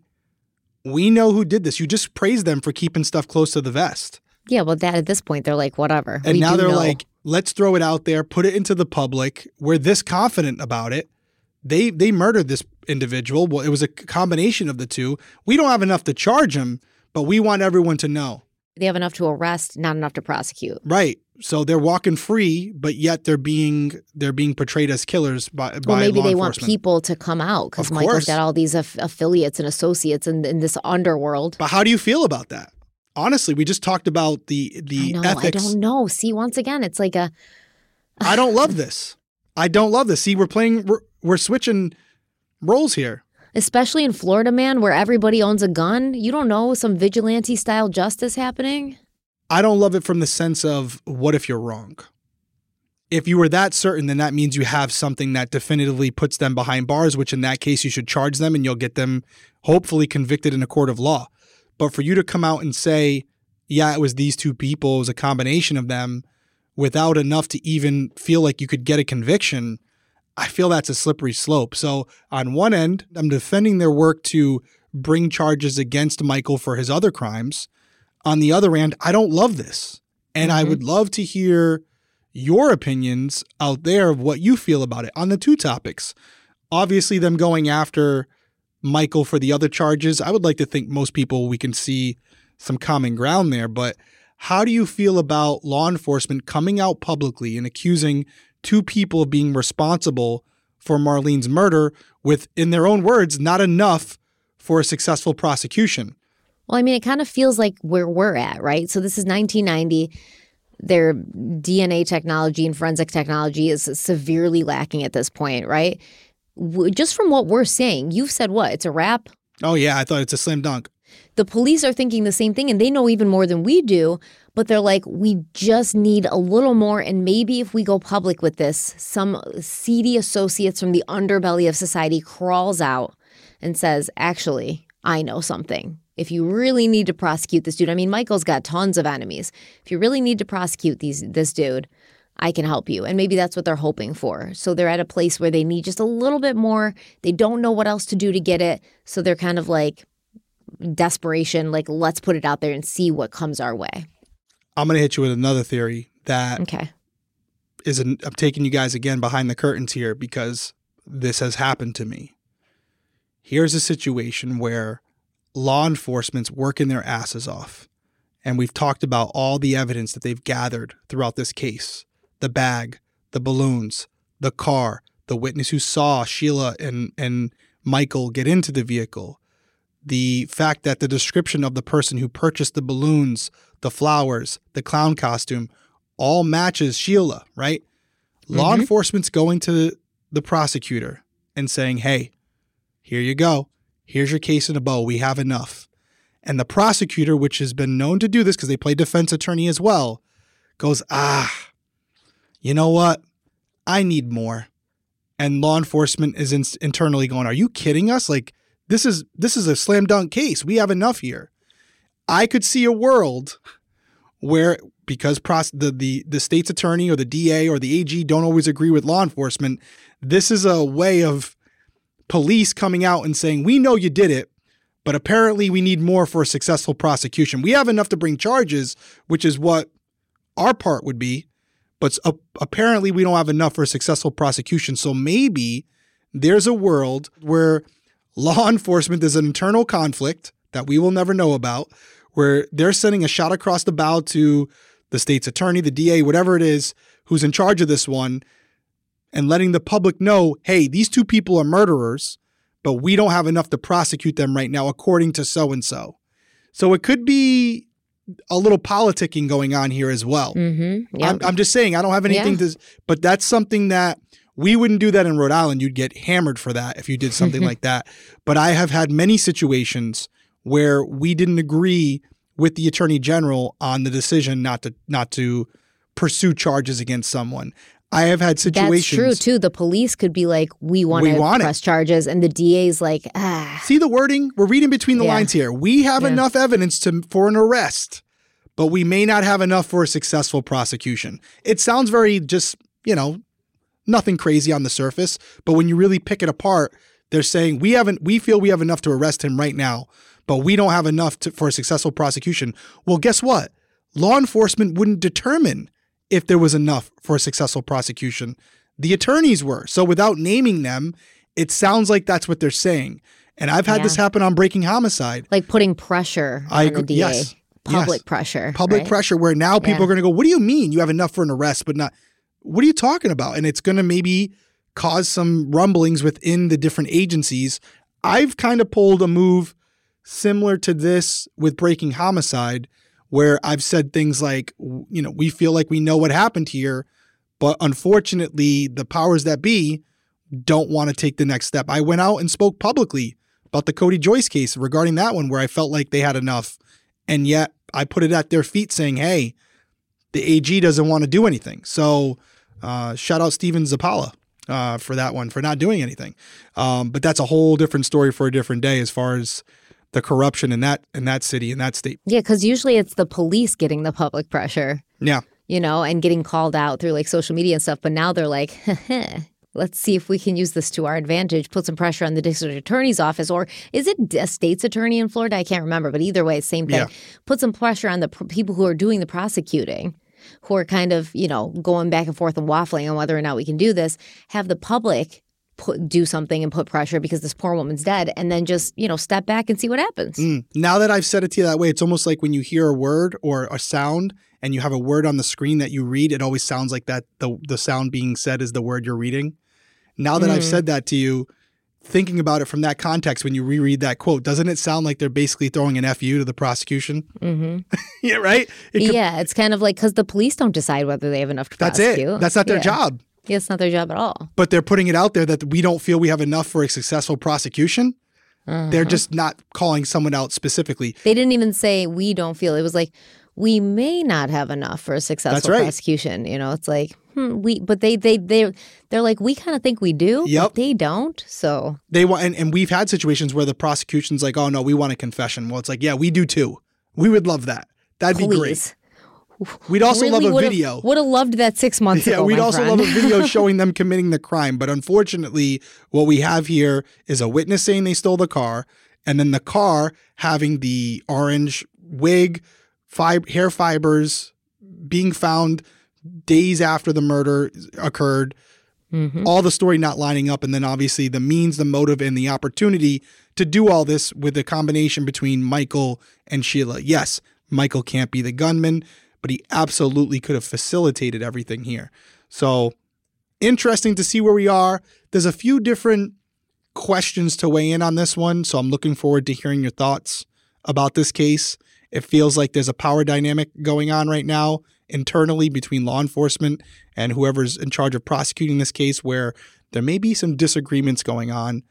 we know who did this. You just praised them for keeping stuff close to the vest. Yeah, well, that at this point, they're like, whatever. And now they're like, let's throw it out there, put it into the public. We're this confident about it. They murdered this individual. Well, it was a combination of the two. We don't have enough to charge him, but we want everyone to know. They have enough to arrest, not enough to prosecute. Right. So they're walking free, but yet they're being portrayed as killers by law enforcement. Well, maybe they want people to come out because Michael's got all these affiliates and associates in this underworld. But how do you feel about that? Honestly, we just talked about the ethics. I don't know. See, once again, it's like I don't love this. I don't love this. See, we're switching roles here. Especially in Florida, man, where everybody owns a gun. You don't know, some vigilante-style justice happening? I don't love it from the sense of, what if you're wrong? If you were that certain, then that means you have something that definitively puts them behind bars, which in that case, you should charge them and you'll get them hopefully convicted in a court of law. But for you to come out and say, yeah, it was these two people, it was a combination of them, without enough to even feel like you could get a conviction, I feel that's a slippery slope. So on one end, I'm defending their work to bring charges against Michael for his other crimes. On the other end, I don't love this. And I would love to hear your opinions out there of what you feel about it on the two topics. Obviously, them going after Michael for the other charges, I would like to think most people, we can see some common ground there. But how do you feel about law enforcement coming out publicly and accusing two people of being responsible for Marlene's murder with, in their own words, not enough for a successful prosecution? Well, I mean, it kind of feels like where we're at, right? So this is 1990. Their DNA technology and forensic technology is severely lacking at this point, right? Just from what we're saying, you've said what? It's a wrap? Oh, yeah. I thought it's a slam dunk. The police are thinking the same thing, and they know even more than we do, but they're like, we just need a little more, and maybe if we go public with this, some seedy associates from the underbelly of society crawls out and says, actually, I know something. If you really need to prosecute this dude, I mean, Michael's got tons of enemies. If you really need to prosecute this dude, I can help you. And maybe that's what they're hoping for. So they're at a place where they need just a little bit more. They don't know what else to do to get it. So they're kind of like desperation, like, let's put it out there and see what comes our way. I'm going to hit you with another theory that I'm taking you guys again behind the curtains here because this has happened to me. Here's a situation where law enforcement's working their asses off. And we've talked about all the evidence that they've gathered throughout this case. The bag, the balloons, the car, the witness who saw Sheila and Michael get into the vehicle. The fact that the description of the person who purchased the balloons, the flowers, the clown costume, all matches Sheila, right? Law enforcement's going to the prosecutor and saying, hey, here you go. Here's your case in a bow. We have enough. And the prosecutor, which has been known to do this because they play defense attorney as well, goes, you know what? I need more. And law enforcement is internally going, are you kidding us? Like, this is a slam dunk case. We have enough here. I could see a world where, because the state's attorney or the DA or the AG don't always agree with law enforcement, this is a way of police coming out and saying, we know you did it, but apparently we need more for a successful prosecution. We have enough to bring charges, which is what our part would be, but apparently we don't have enough for a successful prosecution. So maybe there's a world where law enforcement, there's an internal conflict that we will never know about, where they're sending a shot across the bow to the state's attorney, the DA, whatever it is, who's in charge of this one, and letting the public know, hey, these two people are murderers, but we don't have enough to prosecute them right now, according to so-and-so. So it could be a little politicking going on here as well. Mm-hmm. Yep. I'm just saying, I don't have anything to, but that's something that we wouldn't do that in Rhode Island. You'd get hammered for that if you did something like that. But I have had many situations where we didn't agree with the attorney general on the decision not to pursue charges against someone. I have had situations. That's true, too. The police could be like, we want to press charges. And the DA's like, See the wording? We're reading between the lines here. We have enough evidence for an arrest, but we may not have enough for a successful prosecution. It sounds very just, nothing crazy on the surface. But when you really pick it apart, they're saying we feel we have enough to arrest him right now, but we don't have enough for a successful prosecution. Well, guess what? Law enforcement wouldn't determine if there was enough for a successful prosecution. The attorneys were. So without naming them, it sounds like that's what they're saying. And I've had this happen on Breaking Homicide. Like putting pressure on the DA. Yes. Public pressure. Public pressure, where now people are going to go, what do you mean you have enough for an arrest, but not? What are you talking about? And it's going to maybe cause some rumblings within the different agencies. I've kind of pulled a move similar to this with Breaking Homicide, where I've said things like, we feel like we know what happened here, but unfortunately, the powers that be don't want to take the next step. I went out and spoke publicly about the Cody Joyce case regarding that one, where I felt like they had enough. And yet I put it at their feet saying, hey, the AG doesn't want to do anything. So shout out Steven Zappala for that one, for not doing anything. But that's a whole different story for a different day as far as the corruption in that city, in that state. Yeah, because usually it's the police getting the public pressure. Yeah. And getting called out through like social media and stuff. But now they're like, let's see if we can use this to our advantage, put some pressure on the district attorney's office. Or is it a state's attorney in Florida? I can't remember. But either way, same thing. Yeah. Put some pressure on the people who are doing the prosecuting, who are kind of, going back and forth and waffling on whether or not we can do this. Have the public do something and put pressure because this poor woman's dead, and then just, step back and see what happens. Now that I've said it to you that way, it's almost like when you hear a word or a sound and you have a word on the screen that you read, it always sounds like that the sound being said is the word you're reading. Now that I've said that to you, thinking about it from that context, when you reread that quote, doesn't it sound like they're basically throwing an FU to the prosecution? Mm-hmm. Yeah, right? It's kind of like, because the police don't decide whether they have enough to prosecute. That's it. That's not their job. Yeah, it's not their job at all. But they're putting it out there that we don't feel we have enough for a successful prosecution. They're just not calling someone out specifically. They didn't even say we don't feel. It was like, we may not have enough for a successful prosecution. It's like, they're like, we kind of think we do, but they don't. So they want, and we've had situations where the prosecution's like, oh no, we want a confession. Well, it's like, yeah, we do too. We would love that. That'd be great. We'd also love a video. Would have loved that 6 months ago. Yeah, we'd also love a video showing them committing the crime. But unfortunately, what we have here is a witness saying they stole the car, and then the car having the orange wig, hair fibers being found days after the murder occurred. Mm-hmm. All the story not lining up, and then obviously the means, the motive, and the opportunity to do all this with a combination between Michael and Sheila. Yes, Michael can't be the gunman, but he absolutely could have facilitated everything here. So interesting to see where we are. There's a few different questions to weigh in on this one, so I'm looking forward to hearing your thoughts about this case. It feels like there's a power dynamic going on right now internally between law enforcement and whoever's in charge of prosecuting this case, where there may be some disagreements going on.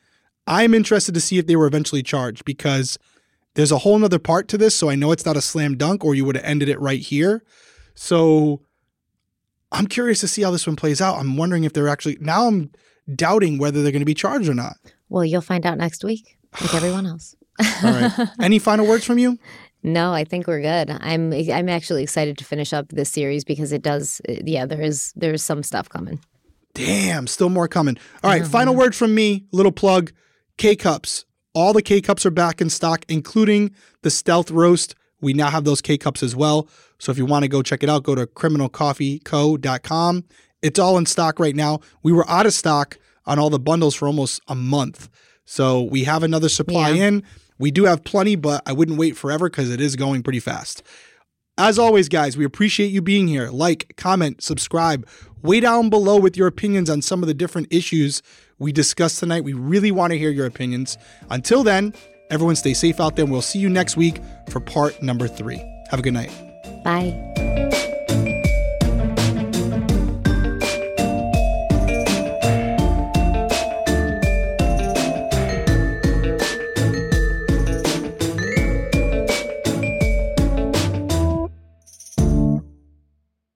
I'm interested to see if they were eventually charged because there's a whole nother part to this. So I know it's not a slam dunk or you would have ended it right here. So I'm curious to see how this one plays out. I'm wondering if they're actually, now I'm doubting whether they're going to be charged or not. Well, you'll find out next week like everyone else. All right. Any final words from you? No, I think we're good. I'm actually excited to finish up this series because it does. Yeah, there's some stuff coming. Damn, still more coming. All right, final word from me, little plug, K-Cups. All the K-Cups are back in stock, including the Stealth Roast. We now have those K-Cups as well. So if you want to go check it out, go to criminalcoffeeco.com. It's all in stock right now. We were out of stock on all the bundles for almost a month. So we have another supply in. We do have plenty, but I wouldn't wait forever because it is going pretty fast. As always, guys, we appreciate you being here. Like, comment, subscribe. Way down below with your opinions on some of the different issues we discussed tonight. We really want to hear your opinions. Until then, everyone stay safe out there, and we'll see you next week for part number 3. Have a good night. Bye.